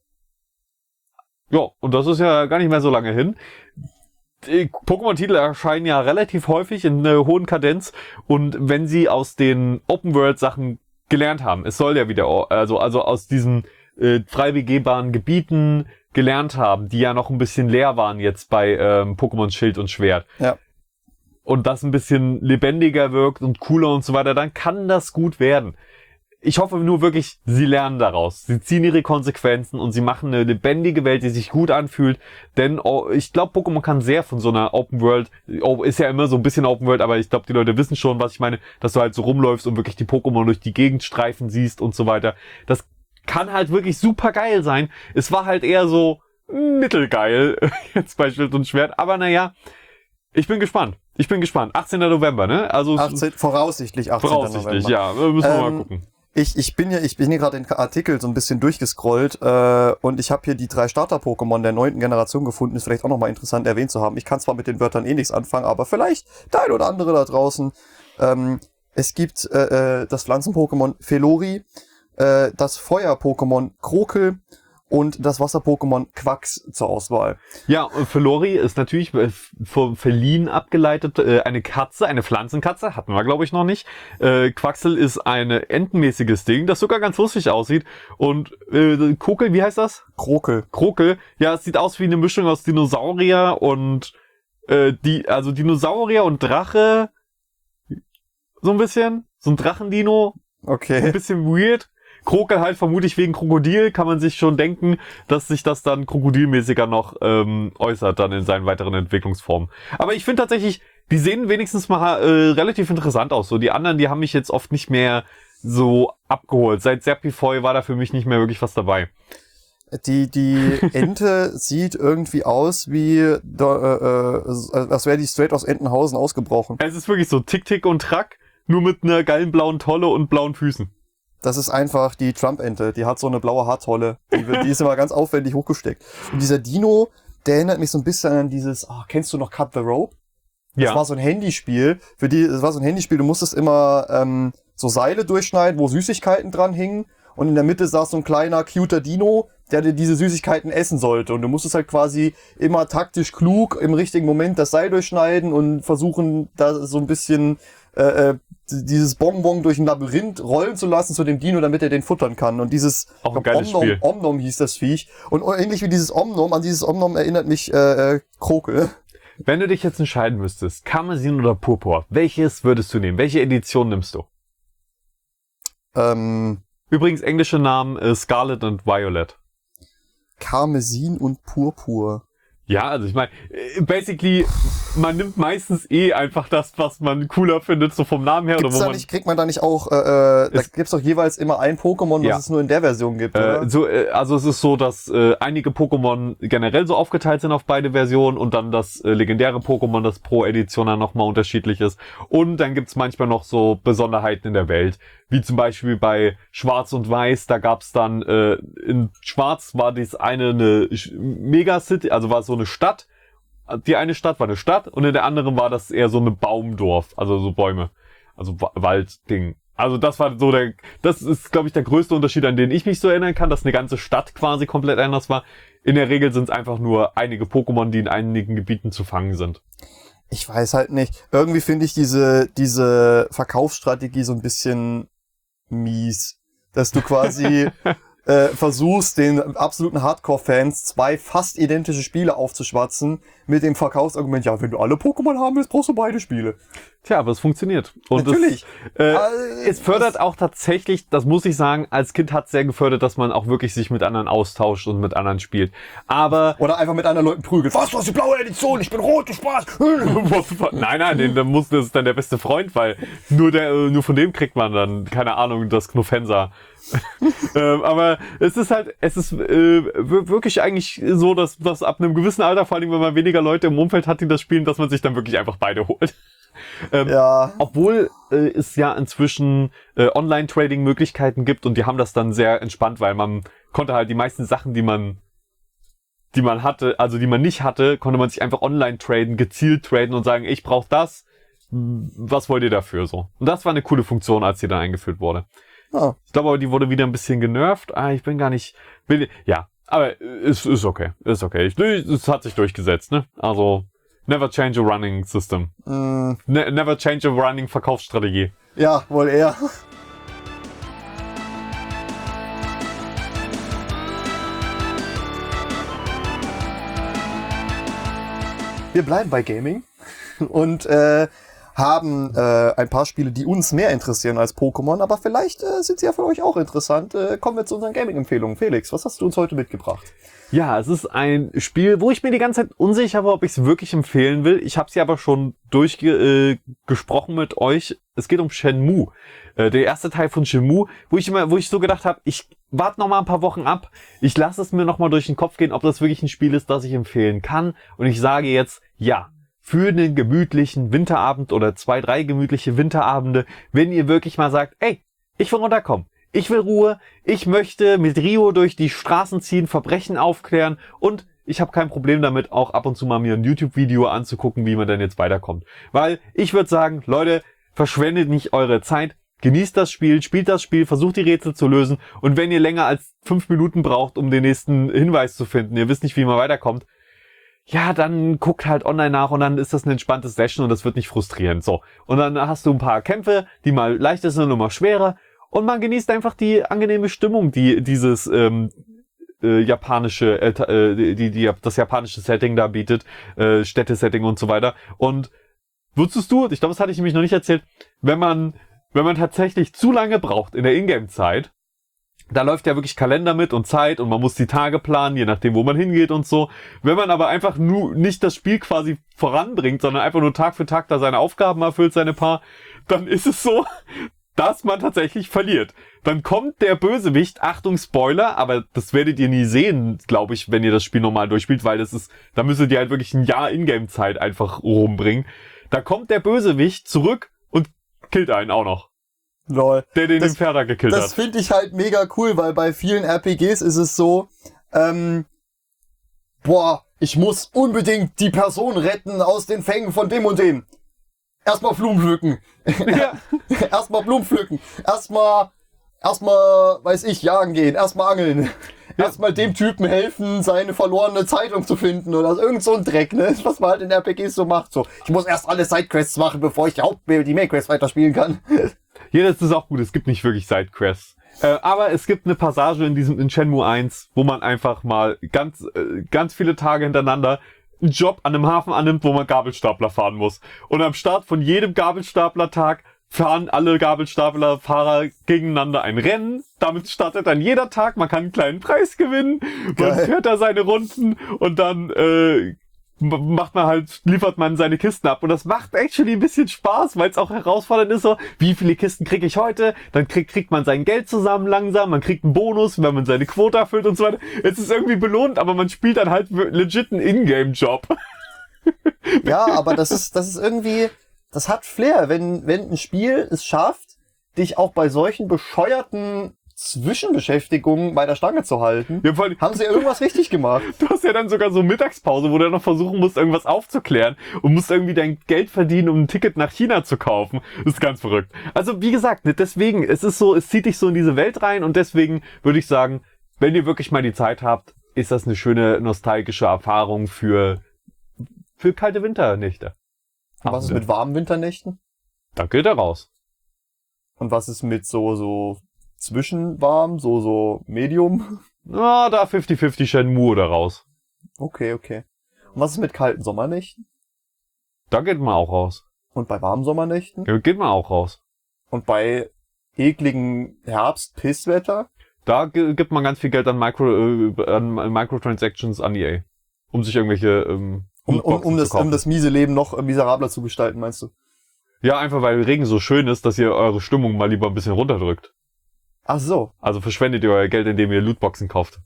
Ja, und das ist ja gar nicht mehr so lange hin. Die Pokémon-Titel erscheinen ja relativ häufig in einer hohen Kadenz, und wenn sie aus den Open-World-Sachen gelernt haben, es soll ja wieder, also also aus diesen äh, frei begehbaren Gebieten gelernt haben, die ja noch ein bisschen leer waren jetzt bei ähm, Pokémon Schild und Schwert. Ja. Und das ein bisschen lebendiger wirkt und cooler und so weiter, dann kann das gut werden. Ich hoffe nur wirklich, sie lernen daraus. Sie ziehen ihre Konsequenzen und sie machen eine lebendige Welt, die sich gut anfühlt. Denn oh, ich glaube, Pokémon kann sehr von so einer Open World, oh, ist ja immer so ein bisschen Open World, aber ich glaube, die Leute wissen schon, was ich meine, dass du halt so rumläufst und wirklich die Pokémon durch die Gegend streifen siehst und so weiter. Das kann halt wirklich super geil sein. Es war halt eher so mittelgeil, jetzt bei Schild und Schwert. Aber naja, ich bin gespannt. Ich bin gespannt. achtzehnten November, ne? Also achtzehn, voraussichtlich achtzehnten voraussichtlich, November. ja. Müssen wir Ähm, mal gucken. Ich, ich bin ja, ich bin hier gerade den Artikel so ein bisschen durchgescrollt äh, und ich habe hier die drei Starter-Pokémon der neunten Generation gefunden. Ist vielleicht auch nochmal interessant erwähnt zu haben. Ich kann zwar mit den Wörtern eh nichts anfangen, aber vielleicht der ein oder andere da draußen. Ähm, es gibt äh, äh, das Pflanzen-Pokémon Felori, äh, das Feuer-Pokémon Krokel und das Wasser-Pokémon Quax zur Auswahl. Ja, und Felori ist natürlich vom Felin abgeleitet, äh, eine Katze, eine Pflanzenkatze, hatten wir glaube ich noch nicht. Äh, Quaxel ist ein entenmäßiges Ding, das sogar ganz lustig aussieht. Und äh, Kokel, wie heißt das? Krokel. Krokel, ja, es sieht aus wie eine Mischung aus Dinosaurier und äh, die, also Dinosaurier und Drache, so ein bisschen, so ein Drachendino, Okay. ein bisschen weird. Krokel halt vermutlich wegen Krokodil, kann man sich schon denken, dass sich das dann krokodilmäßiger noch ähm, äußert dann in seinen weiteren Entwicklungsformen. Aber ich finde tatsächlich, die sehen wenigstens mal äh, relativ interessant aus. So die anderen, die haben mich jetzt oft nicht mehr so abgeholt. Seit Serpifoy war da für mich nicht mehr wirklich was dabei. Die, die Ente sieht irgendwie aus wie, da, äh, äh, als wäre die straight aus Entenhausen ausgebrochen. Es ist wirklich so Tick-Tick und Track, nur mit einer geilen blauen Tolle und blauen Füßen. Das ist einfach die Trump-Ente. Die hat so eine blaue Haartolle. Die, wird, die ist immer ganz aufwendig hochgesteckt. Und dieser Dino, der erinnert mich so ein bisschen an dieses, oh, kennst du noch Cut the Rope? Ja. Das war so ein Handyspiel. Für die, das war so ein Handyspiel, du musstest immer ähm, so Seile durchschneiden, wo Süßigkeiten dran hingen. Und in der Mitte saß so ein kleiner, cuter Dino, der dir diese Süßigkeiten essen sollte. Und du musstest halt quasi immer taktisch klug im richtigen Moment das Seil durchschneiden und versuchen, da so ein bisschen äh, äh, dieses Bonbon durch ein Labyrinth rollen zu lassen zu dem Dino, damit er den futtern kann. Und dieses Auch ein ich glaub, geiles Omnom, Spiel. Omnom hieß das Viech. Und ähnlich wie dieses Omnom, an dieses Omnom erinnert mich äh, äh, Krokel. Wenn du dich jetzt entscheiden müsstest, Karmesin oder Purpur, welches würdest du nehmen? Welche Edition nimmst du? Ähm, Übrigens englische Namen äh, Scarlet und Violet. Karmesin und Purpur. Ja, also ich meine, basically, man nimmt meistens eh einfach das, was man cooler findet, so vom Namen her. Gibt's oder wo da man nicht, kriegt man da nicht auch, äh, äh, da gibt's doch jeweils immer ein Pokémon, was Ja. es nur in der Version gibt, oder? Äh, so, äh, also es ist so, dass äh, einige Pokémon generell so aufgeteilt sind auf beide Versionen und dann das äh, legendäre Pokémon, das pro Edition dann nochmal unterschiedlich ist. Und dann gibt's manchmal noch so Besonderheiten in der Welt, wie zum Beispiel bei Schwarz und Weiß, da gab's dann, äh, in Schwarz war dies eine, eine Megacity, also war es so eine Stadt. Die eine Stadt war eine Stadt und in der anderen war das eher so eine Baumdorf, also so Bäume, also Wa- Waldding. Also das war so der, das ist, glaube ich, der größte Unterschied, an den ich mich so erinnern kann, dass eine ganze Stadt quasi komplett anders war. In der Regel sind es einfach nur einige Pokémon, die in einigen Gebieten zu fangen sind. Ich weiß halt nicht. Irgendwie finde ich diese, diese Verkaufsstrategie so ein bisschen mies. Dass du quasi äh, versuchst, den absoluten Hardcore-Fans zwei fast identische Spiele aufzuschwatzen mit dem Verkaufsargument, ja, wenn du alle Pokémon haben willst, brauchst du beide Spiele. Tja, aber es funktioniert. Und Natürlich. Es, äh, äh, es fördert auch tatsächlich, das muss ich sagen, als Kind hat es sehr gefördert, dass man auch wirklich sich mit anderen austauscht und mit anderen spielt. Aber... Oder einfach mit anderen Leuten prügelt. Was, du hast die blaue Edition, ich bin rot, du Spaß. nein, nein, den, dann muss, das ist dann der beste Freund, weil nur der, nur von dem kriegt man dann, keine Ahnung, das Knuffenser. ähm, aber es ist halt, es ist äh, wirklich eigentlich so, dass, dass ab einem gewissen Alter, vor allem wenn man weniger Leute im Umfeld hat, die das spielen, dass man sich dann wirklich einfach beide holt. Ähm, ja. Obwohl äh, es ja inzwischen äh, Online-Trading-Möglichkeiten gibt und die haben das dann sehr entspannt, weil man konnte halt die meisten Sachen, die man die man hatte, also die man nicht hatte, konnte man sich einfach online traden, gezielt traden und sagen, ich brauche das, was wollt ihr dafür so? Und das war eine coole Funktion, als die dann eingeführt wurde. Oh. Ich glaube aber, die wurde wieder ein bisschen genervt. Ah, ich bin gar nicht... Bin, ja, aber es ist okay. Ist okay. Ich, es hat sich durchgesetzt, ne? Also, never change a running system. Mm. Ne, never change a running Verkaufsstrategie. Ja, wohl eher. Wir bleiben bei Gaming und äh, haben äh, ein paar Spiele, die uns mehr interessieren als Pokémon, aber vielleicht äh, sind sie ja für euch auch interessant. Äh, kommen wir zu unseren Gaming-Empfehlungen. Felix, was hast du uns heute mitgebracht? Ja, es ist ein Spiel, wo ich mir die ganze Zeit unsicher war, ob ich es wirklich empfehlen will. Ich habe es ja aber schon durchgesprochen äh, mit euch. Es geht um Shenmue, äh, der erste Teil von Shenmue, wo ich immer, wo ich so gedacht habe, ich warte noch mal ein paar Wochen ab. Ich lasse es mir noch mal durch den Kopf gehen, ob das wirklich ein Spiel ist, das ich empfehlen kann. Und ich sage jetzt, ja. Für einen gemütlichen Winterabend oder zwei, drei gemütliche Winterabende, wenn ihr wirklich mal sagt, ey, ich will runterkommen, ich will Ruhe, ich möchte mit Rio durch die Straßen ziehen, Verbrechen aufklären und ich habe kein Problem damit, auch ab und zu mal mir ein YouTube-Video anzugucken, wie man denn jetzt weiterkommt. Weil ich würde sagen, Leute, verschwendet nicht eure Zeit, genießt das Spiel, spielt das Spiel, versucht die Rätsel zu lösen und wenn ihr länger als fünf Minuten braucht, um den nächsten Hinweis zu finden, ihr wisst nicht, wie man weiterkommt, ja, dann guckt halt online nach und dann ist das eine entspannte Session und das wird nicht frustrierend. So. Und dann hast du ein paar Kämpfe, die mal leichter sind und mal schwerer. Und man genießt einfach die angenehme Stimmung, die dieses ähm, äh, japanische, äh, die, die das japanische Setting da bietet, äh, Städtesetting und so weiter. Und wusstest du, ich glaube, das hatte ich nämlich noch nicht erzählt, wenn man, wenn man tatsächlich zu lange braucht in der Ingame-Zeit, da läuft ja wirklich Kalender mit und Zeit und man muss die Tage planen, je nachdem, wo man hingeht und so. Wenn man aber einfach nur nicht das Spiel quasi voranbringt, sondern einfach nur Tag für Tag da seine Aufgaben erfüllt, seine paar, dann ist es so, dass man tatsächlich verliert. Dann kommt der Bösewicht, Achtung Spoiler, aber das werdet ihr nie sehen, glaube ich, wenn ihr das Spiel normal durchspielt, weil das ist, da müsstet ihr halt wirklich ein Jahr Ingame-Zeit einfach rumbringen. Da kommt der Bösewicht zurück und killt einen auch noch. Lol. Der den das, im Pferd gekillt hat. Das finde ich halt mega cool, weil bei vielen R P Gs ist es so, ähm, boah, ich muss unbedingt die Person retten aus den Fängen von dem und dem. Erstmal Blumen pflücken. Ja. Erstmal Blumen pflücken. Erstmal, erstmal, weiß ich, jagen gehen. Erstmal angeln. Ja. Erstmal dem Typen helfen, seine verlorene Zeitung zu finden oder irgend so ein Dreck, ne? Was man halt in R P Gs so macht. So, ich muss erst alle Sidequests machen, bevor ich die Haupt die Mainquests weiterspielen kann. Ja, das ist auch gut. Es gibt nicht wirklich Sidequests. Äh, aber es gibt eine Passage in diesem in Shenmue eins, wo man einfach mal ganz äh, ganz viele Tage hintereinander einen Job an einem Hafen annimmt, wo man Gabelstapler fahren muss. Und am Start von jedem Gabelstaplertag fahren alle Gabelstaplerfahrer gegeneinander ein Rennen. Damit startet dann jeder Tag. Man kann einen kleinen Preis gewinnen. Man Geil. fährt da seine Runden und dann äh, macht man halt, liefert man seine Kisten ab. Und das macht actually ein bisschen Spaß, weil es auch herausfordernd ist, so, wie viele Kisten kriege ich heute? Dann krieg, kriegt man sein Geld zusammen langsam, man kriegt einen Bonus, wenn man seine Quote erfüllt und so weiter. Es ist irgendwie belohnt, aber man spielt dann halt legit einen Ingame-Job. Ja, aber das ist, das ist irgendwie, das hat Flair, wenn, wenn ein Spiel es schafft, dich auch bei solchen bescheuerten Zwischenbeschäftigung bei der Stange zu halten. Ja, vor allem, Haben sie irgendwas richtig gemacht? du hast ja dann sogar so Mittagspause, wo du dann noch versuchen musst, irgendwas aufzuklären und musst irgendwie dein Geld verdienen, um ein Ticket nach China zu kaufen. Das ist ganz verrückt. Also wie gesagt, deswegen, es ist so, es zieht dich so in diese Welt rein und deswegen würde ich sagen, wenn ihr wirklich mal die Zeit habt, ist das eine schöne nostalgische Erfahrung für, für kalte Winternächte. Und was ist mit warmen Winternächten? Da geht er raus. Und was ist mit so, so zwischenwarm, so, so medium? Na, da fünfzig fünfzig Shenmue oder raus. Okay, okay. Und was ist mit kalten Sommernächten? Da geht man auch raus. Und bei warmen Sommernächten? Ja, geht man auch raus. Und bei ekligen Herbst-Pisswetter? Da ge- gibt man ganz viel Geld an, Micro, äh, an, an Microtransactions an E A. Um sich irgendwelche, ähm, Um, um, Lootboxen um, zu das, kaufen. um das miese Leben noch miserabler zu gestalten, meinst du? Ja, einfach weil Regen so schön ist, dass ihr eure Stimmung mal lieber ein bisschen runterdrückt. Ach so, Also verschwendet ihr euer Geld, indem ihr Lootboxen kauft.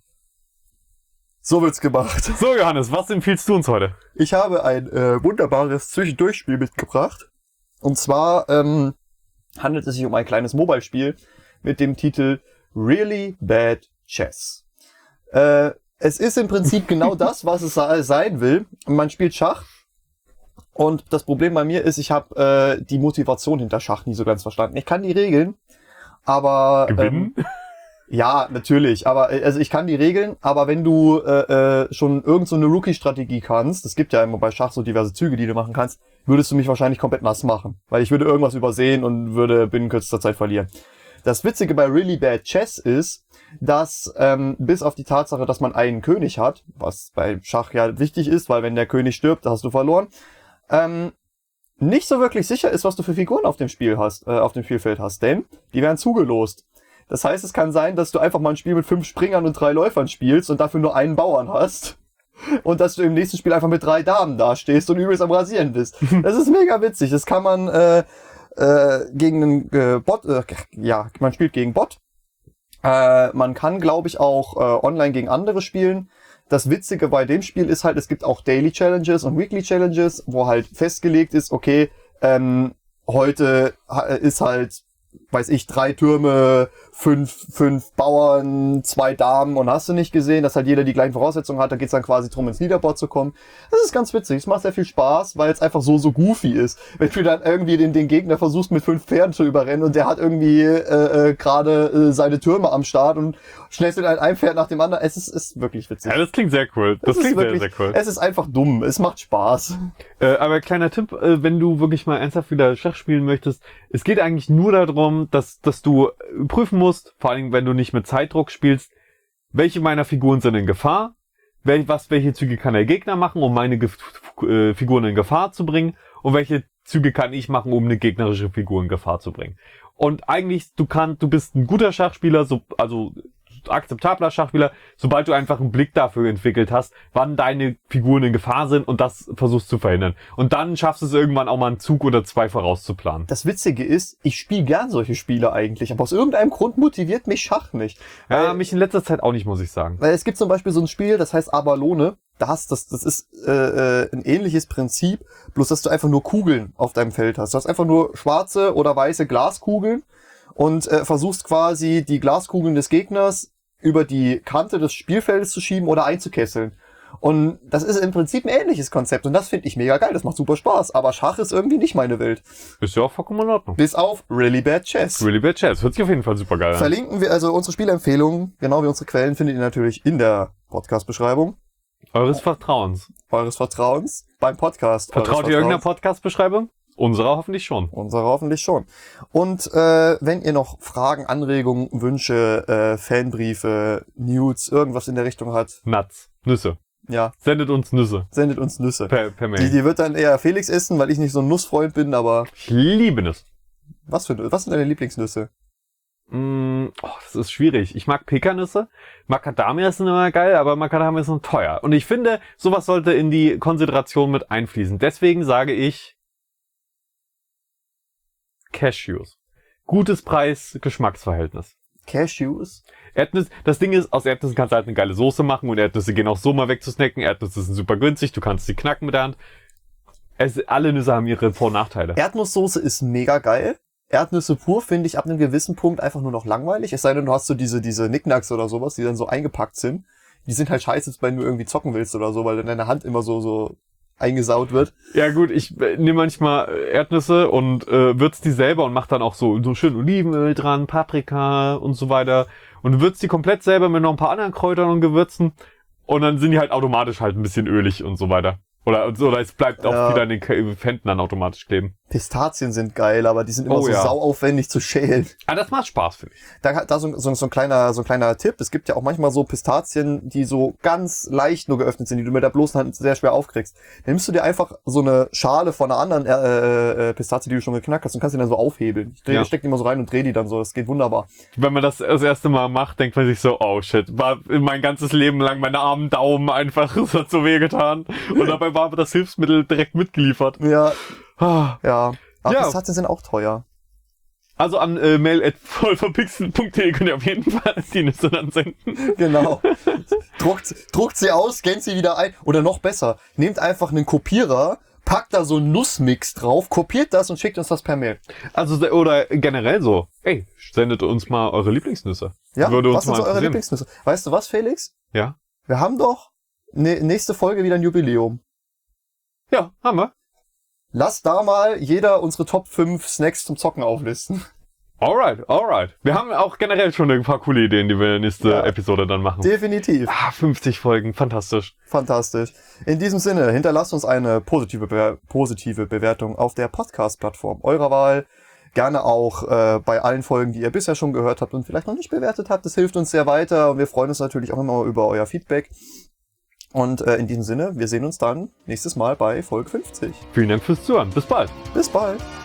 so wird's gemacht. So, Johannes, was empfiehlst du uns heute? Ich habe ein äh, wunderbares Zwischendurchspiel mitgebracht. Und zwar ähm, handelt es sich um ein kleines Mobile-Spiel mit dem Titel Really Bad Chess. Äh, es ist im Prinzip genau das, was es sein will. Man spielt Schach. Und das Problem bei mir ist, ich habe äh, die Motivation hinter Schach nie so ganz verstanden. Ich kann die Regeln, aber... Gewinnen? Ähm, ja, natürlich. Aber äh, also ich kann die Regeln, aber wenn du äh, äh, schon irgend so eine Rookie-Strategie kannst, es gibt ja immer bei Schach so diverse Züge, die du machen kannst, würdest du mich wahrscheinlich komplett nass machen. Weil ich würde irgendwas übersehen und würde binnen kürzester Zeit verlieren. Das Witzige bei Really Bad Chess ist, dass ähm, bis auf die Tatsache, dass man einen König hat, was bei Schach ja wichtig ist, weil wenn der König stirbt, da hast du verloren, ähm, nicht so wirklich sicher ist, was du für Figuren auf dem Spiel hast, äh, auf dem Spielfeld hast, denn die werden zugelost. Das heißt, es kann sein, dass du einfach mal ein Spiel mit fünf Springern und drei Läufern spielst und dafür nur einen Bauern hast. Und dass du im nächsten Spiel einfach mit drei Damen dastehst und übelst am Rasieren bist. Das ist mega witzig. Das kann man äh, äh, gegen einen äh, Bot, äh, ja, man spielt gegen Bot. Äh, man kann, glaube ich, auch äh, online gegen andere spielen. Das Witzige bei dem Spiel ist halt, es gibt auch Daily Challenges und Weekly Challenges, wo halt festgelegt ist, okay, ähm, heute ist halt, weiß ich, drei Türme, fünf, fünf Bauern, zwei Damen und hast du nicht gesehen, dass halt jeder die gleichen Voraussetzungen hat, da geht's dann quasi drum, ins Leaderboard zu kommen. Das ist ganz witzig, es macht sehr viel Spaß, weil es einfach so, so goofy ist. Wenn du dann irgendwie den, den Gegner versuchst mit fünf Pferden zu überrennen und der hat irgendwie äh, äh, gerade äh, seine Türme am Start und schnellst du dann ein Pferd nach dem anderen, es ist, ist wirklich witzig. Ja, das klingt sehr cool. Das Es ist klingt wirklich, sehr, sehr cool. Es ist einfach dumm, es macht Spaß. Äh, aber kleiner Tipp, äh, wenn du wirklich mal ernsthaft wieder Schach spielen möchtest, es geht eigentlich nur darum, dass, dass du prüfen musst, vor allem wenn du nicht mit Zeitdruck spielst, welche meiner Figuren sind in Gefahr, wel, was, welche Züge kann der Gegner machen, um meine Ge äh, Figuren in Gefahr zu bringen und welche Züge kann ich machen, um eine gegnerische Figur in Gefahr zu bringen. Und eigentlich, du kannst, du bist ein guter Schachspieler, so, also akzeptabler Schachspieler, sobald du einfach einen Blick dafür entwickelt hast, wann deine Figuren in Gefahr sind und das versuchst zu verhindern. Und dann schaffst du es irgendwann auch mal einen Zug oder zwei vorauszuplanen. Das Witzige ist, ich spiele gern solche Spiele eigentlich, aber aus irgendeinem Grund motiviert mich Schach nicht. Ja, Weil, mich in letzter Zeit auch nicht, muss ich sagen. weil es gibt zum Beispiel so ein Spiel, das heißt Abalone. Das, das, das ist äh, äh, ein ähnliches Prinzip, bloß dass du einfach nur Kugeln auf deinem Feld hast. Du hast einfach nur schwarze oder weiße Glaskugeln und äh, versuchst quasi die Glaskugeln des Gegners über die Kante des Spielfeldes zu schieben oder einzukesseln. Und das ist im Prinzip ein ähnliches Konzept und das finde ich mega geil, das macht super Spaß, aber Schach ist irgendwie nicht meine Welt. Ist ja auch vollkommen in Ordnung. Bis auf Really Bad Chess. Really Bad Chess. Hört sich auf jeden Fall super geil an. Verlinken wir also unsere Spielempfehlungen, genau wie unsere Quellen, findet ihr natürlich in der Podcast-Beschreibung Eures Vertrauens. eures Vertrauens beim Podcast. Vertraut eures ihr irgendeiner Vertrauens. Podcast-Beschreibung? Unserer hoffentlich schon. Unsere hoffentlich schon. Und äh, wenn ihr noch Fragen, Anregungen, Wünsche, äh, Fanbriefe, Nudes, irgendwas in der Richtung hat, Nuts. Nüsse. ja, Sendet uns Nüsse. sendet uns Nüsse. Per, per Die, Mail. die wird dann eher Felix essen, weil ich nicht so ein Nussfreund bin, aber Ich liebe Nüsse. was für was sind deine Lieblingsnüsse? Mm, oh, das ist schwierig. Ich mag Pekannüsse. Macadamia sind immer geil, aber Macadamia sind teuer. Und ich finde, sowas sollte in die Konsideration mit einfließen. Deswegen sage ich Cashews. Gutes Preis-Geschmacksverhältnis. Cashews? Erdnüsse, das Ding ist, aus Erdnüssen kannst du halt eine geile Soße machen und Erdnüsse gehen auch so mal wegzusnacken. Erdnüsse sind super günstig, du kannst sie knacken mit der Hand. Es, alle Nüsse haben ihre Vor- und Nachteile. Erdnusssoße ist mega geil. Erdnüsse pur finde ich ab einem gewissen Punkt einfach nur noch langweilig. Es sei denn, du hast so diese, diese Knickknacks oder sowas, die dann so eingepackt sind. Die sind halt scheiße, wenn du irgendwie zocken willst oder so, weil dann deine Hand immer so, so eingesaut wird. Ja gut, ich äh, nehme manchmal Erdnüsse und äh, würze die selber und mache dann auch so, so schön Olivenöl dran, Paprika und so weiter. Und würze die komplett selber mit noch ein paar anderen Kräutern und Gewürzen. Und dann sind die halt automatisch halt ein bisschen ölig und so weiter. Oder, oder es bleibt auch Ja. wieder an den Fänden dann automatisch kleben. Pistazien sind geil, aber die sind immer Oh so ja. sauaufwendig zu schälen. Ah, das macht Spaß, finde ich. Da, da so, so, so ein kleiner, so ein kleiner Tipp. Es gibt ja auch manchmal so Pistazien, die so ganz leicht nur geöffnet sind, die du mit der bloßen Hand sehr schwer aufkriegst. Dann nimmst du dir einfach so eine Schale von einer anderen äh, äh, Pistazie, die du schon geknackt hast, und kannst die dann so aufhebeln. Ich dreh, Ja. steck die immer so rein und dreh die dann so. Das geht wunderbar. Wenn man das das erste Mal macht, denkt man sich so, oh shit, war mein ganzes Leben lang meine armen Daumen einfach, es hat so wehgetan. Und dabei war aber das Hilfsmittel direkt mitgeliefert. Ja, Ah. ja. Aber Ja. Pistazien sind auch teuer. Also an äh, mail at vollverpixelt punkt de könnt ihr auf jeden Fall die Nüsse dann senden. Genau. druckt, druckt sie aus, scannt sie wieder ein. Oder noch besser, nehmt einfach einen Kopierer, packt da so einen Nussmix drauf, kopiert das und schickt uns das per Mail. Also, oder generell so, ey, sendet uns mal eure Lieblingsnüsse. Ja, Würde uns was sind mal so eure interessieren. Lieblingsnüsse? Weißt du was, Felix? Ja? Wir haben doch ne, nächste Folge wieder ein Jubiläum. Ja, haben wir. Lass da mal jeder unsere Top fünf Snacks zum Zocken auflisten. Alright, alright. Wir haben auch generell schon ein paar coole Ideen, die wir nächste Ja. Episode dann machen. Definitiv. Ah, fünfzig Folgen, fantastisch. Fantastisch. In diesem Sinne, hinterlasst uns eine positive, Be positive Bewertung auf der Podcast-Plattform eurer Wahl. Gerne auch äh, bei allen Folgen, die ihr bisher schon gehört habt und vielleicht noch nicht bewertet habt. Das hilft uns sehr weiter und wir freuen uns natürlich auch immer über euer Feedback. Und äh, in diesem Sinne, wir sehen uns dann nächstes Mal bei Folge fünfzig. Vielen Dank fürs Zuhören. Bis bald. Bis bald.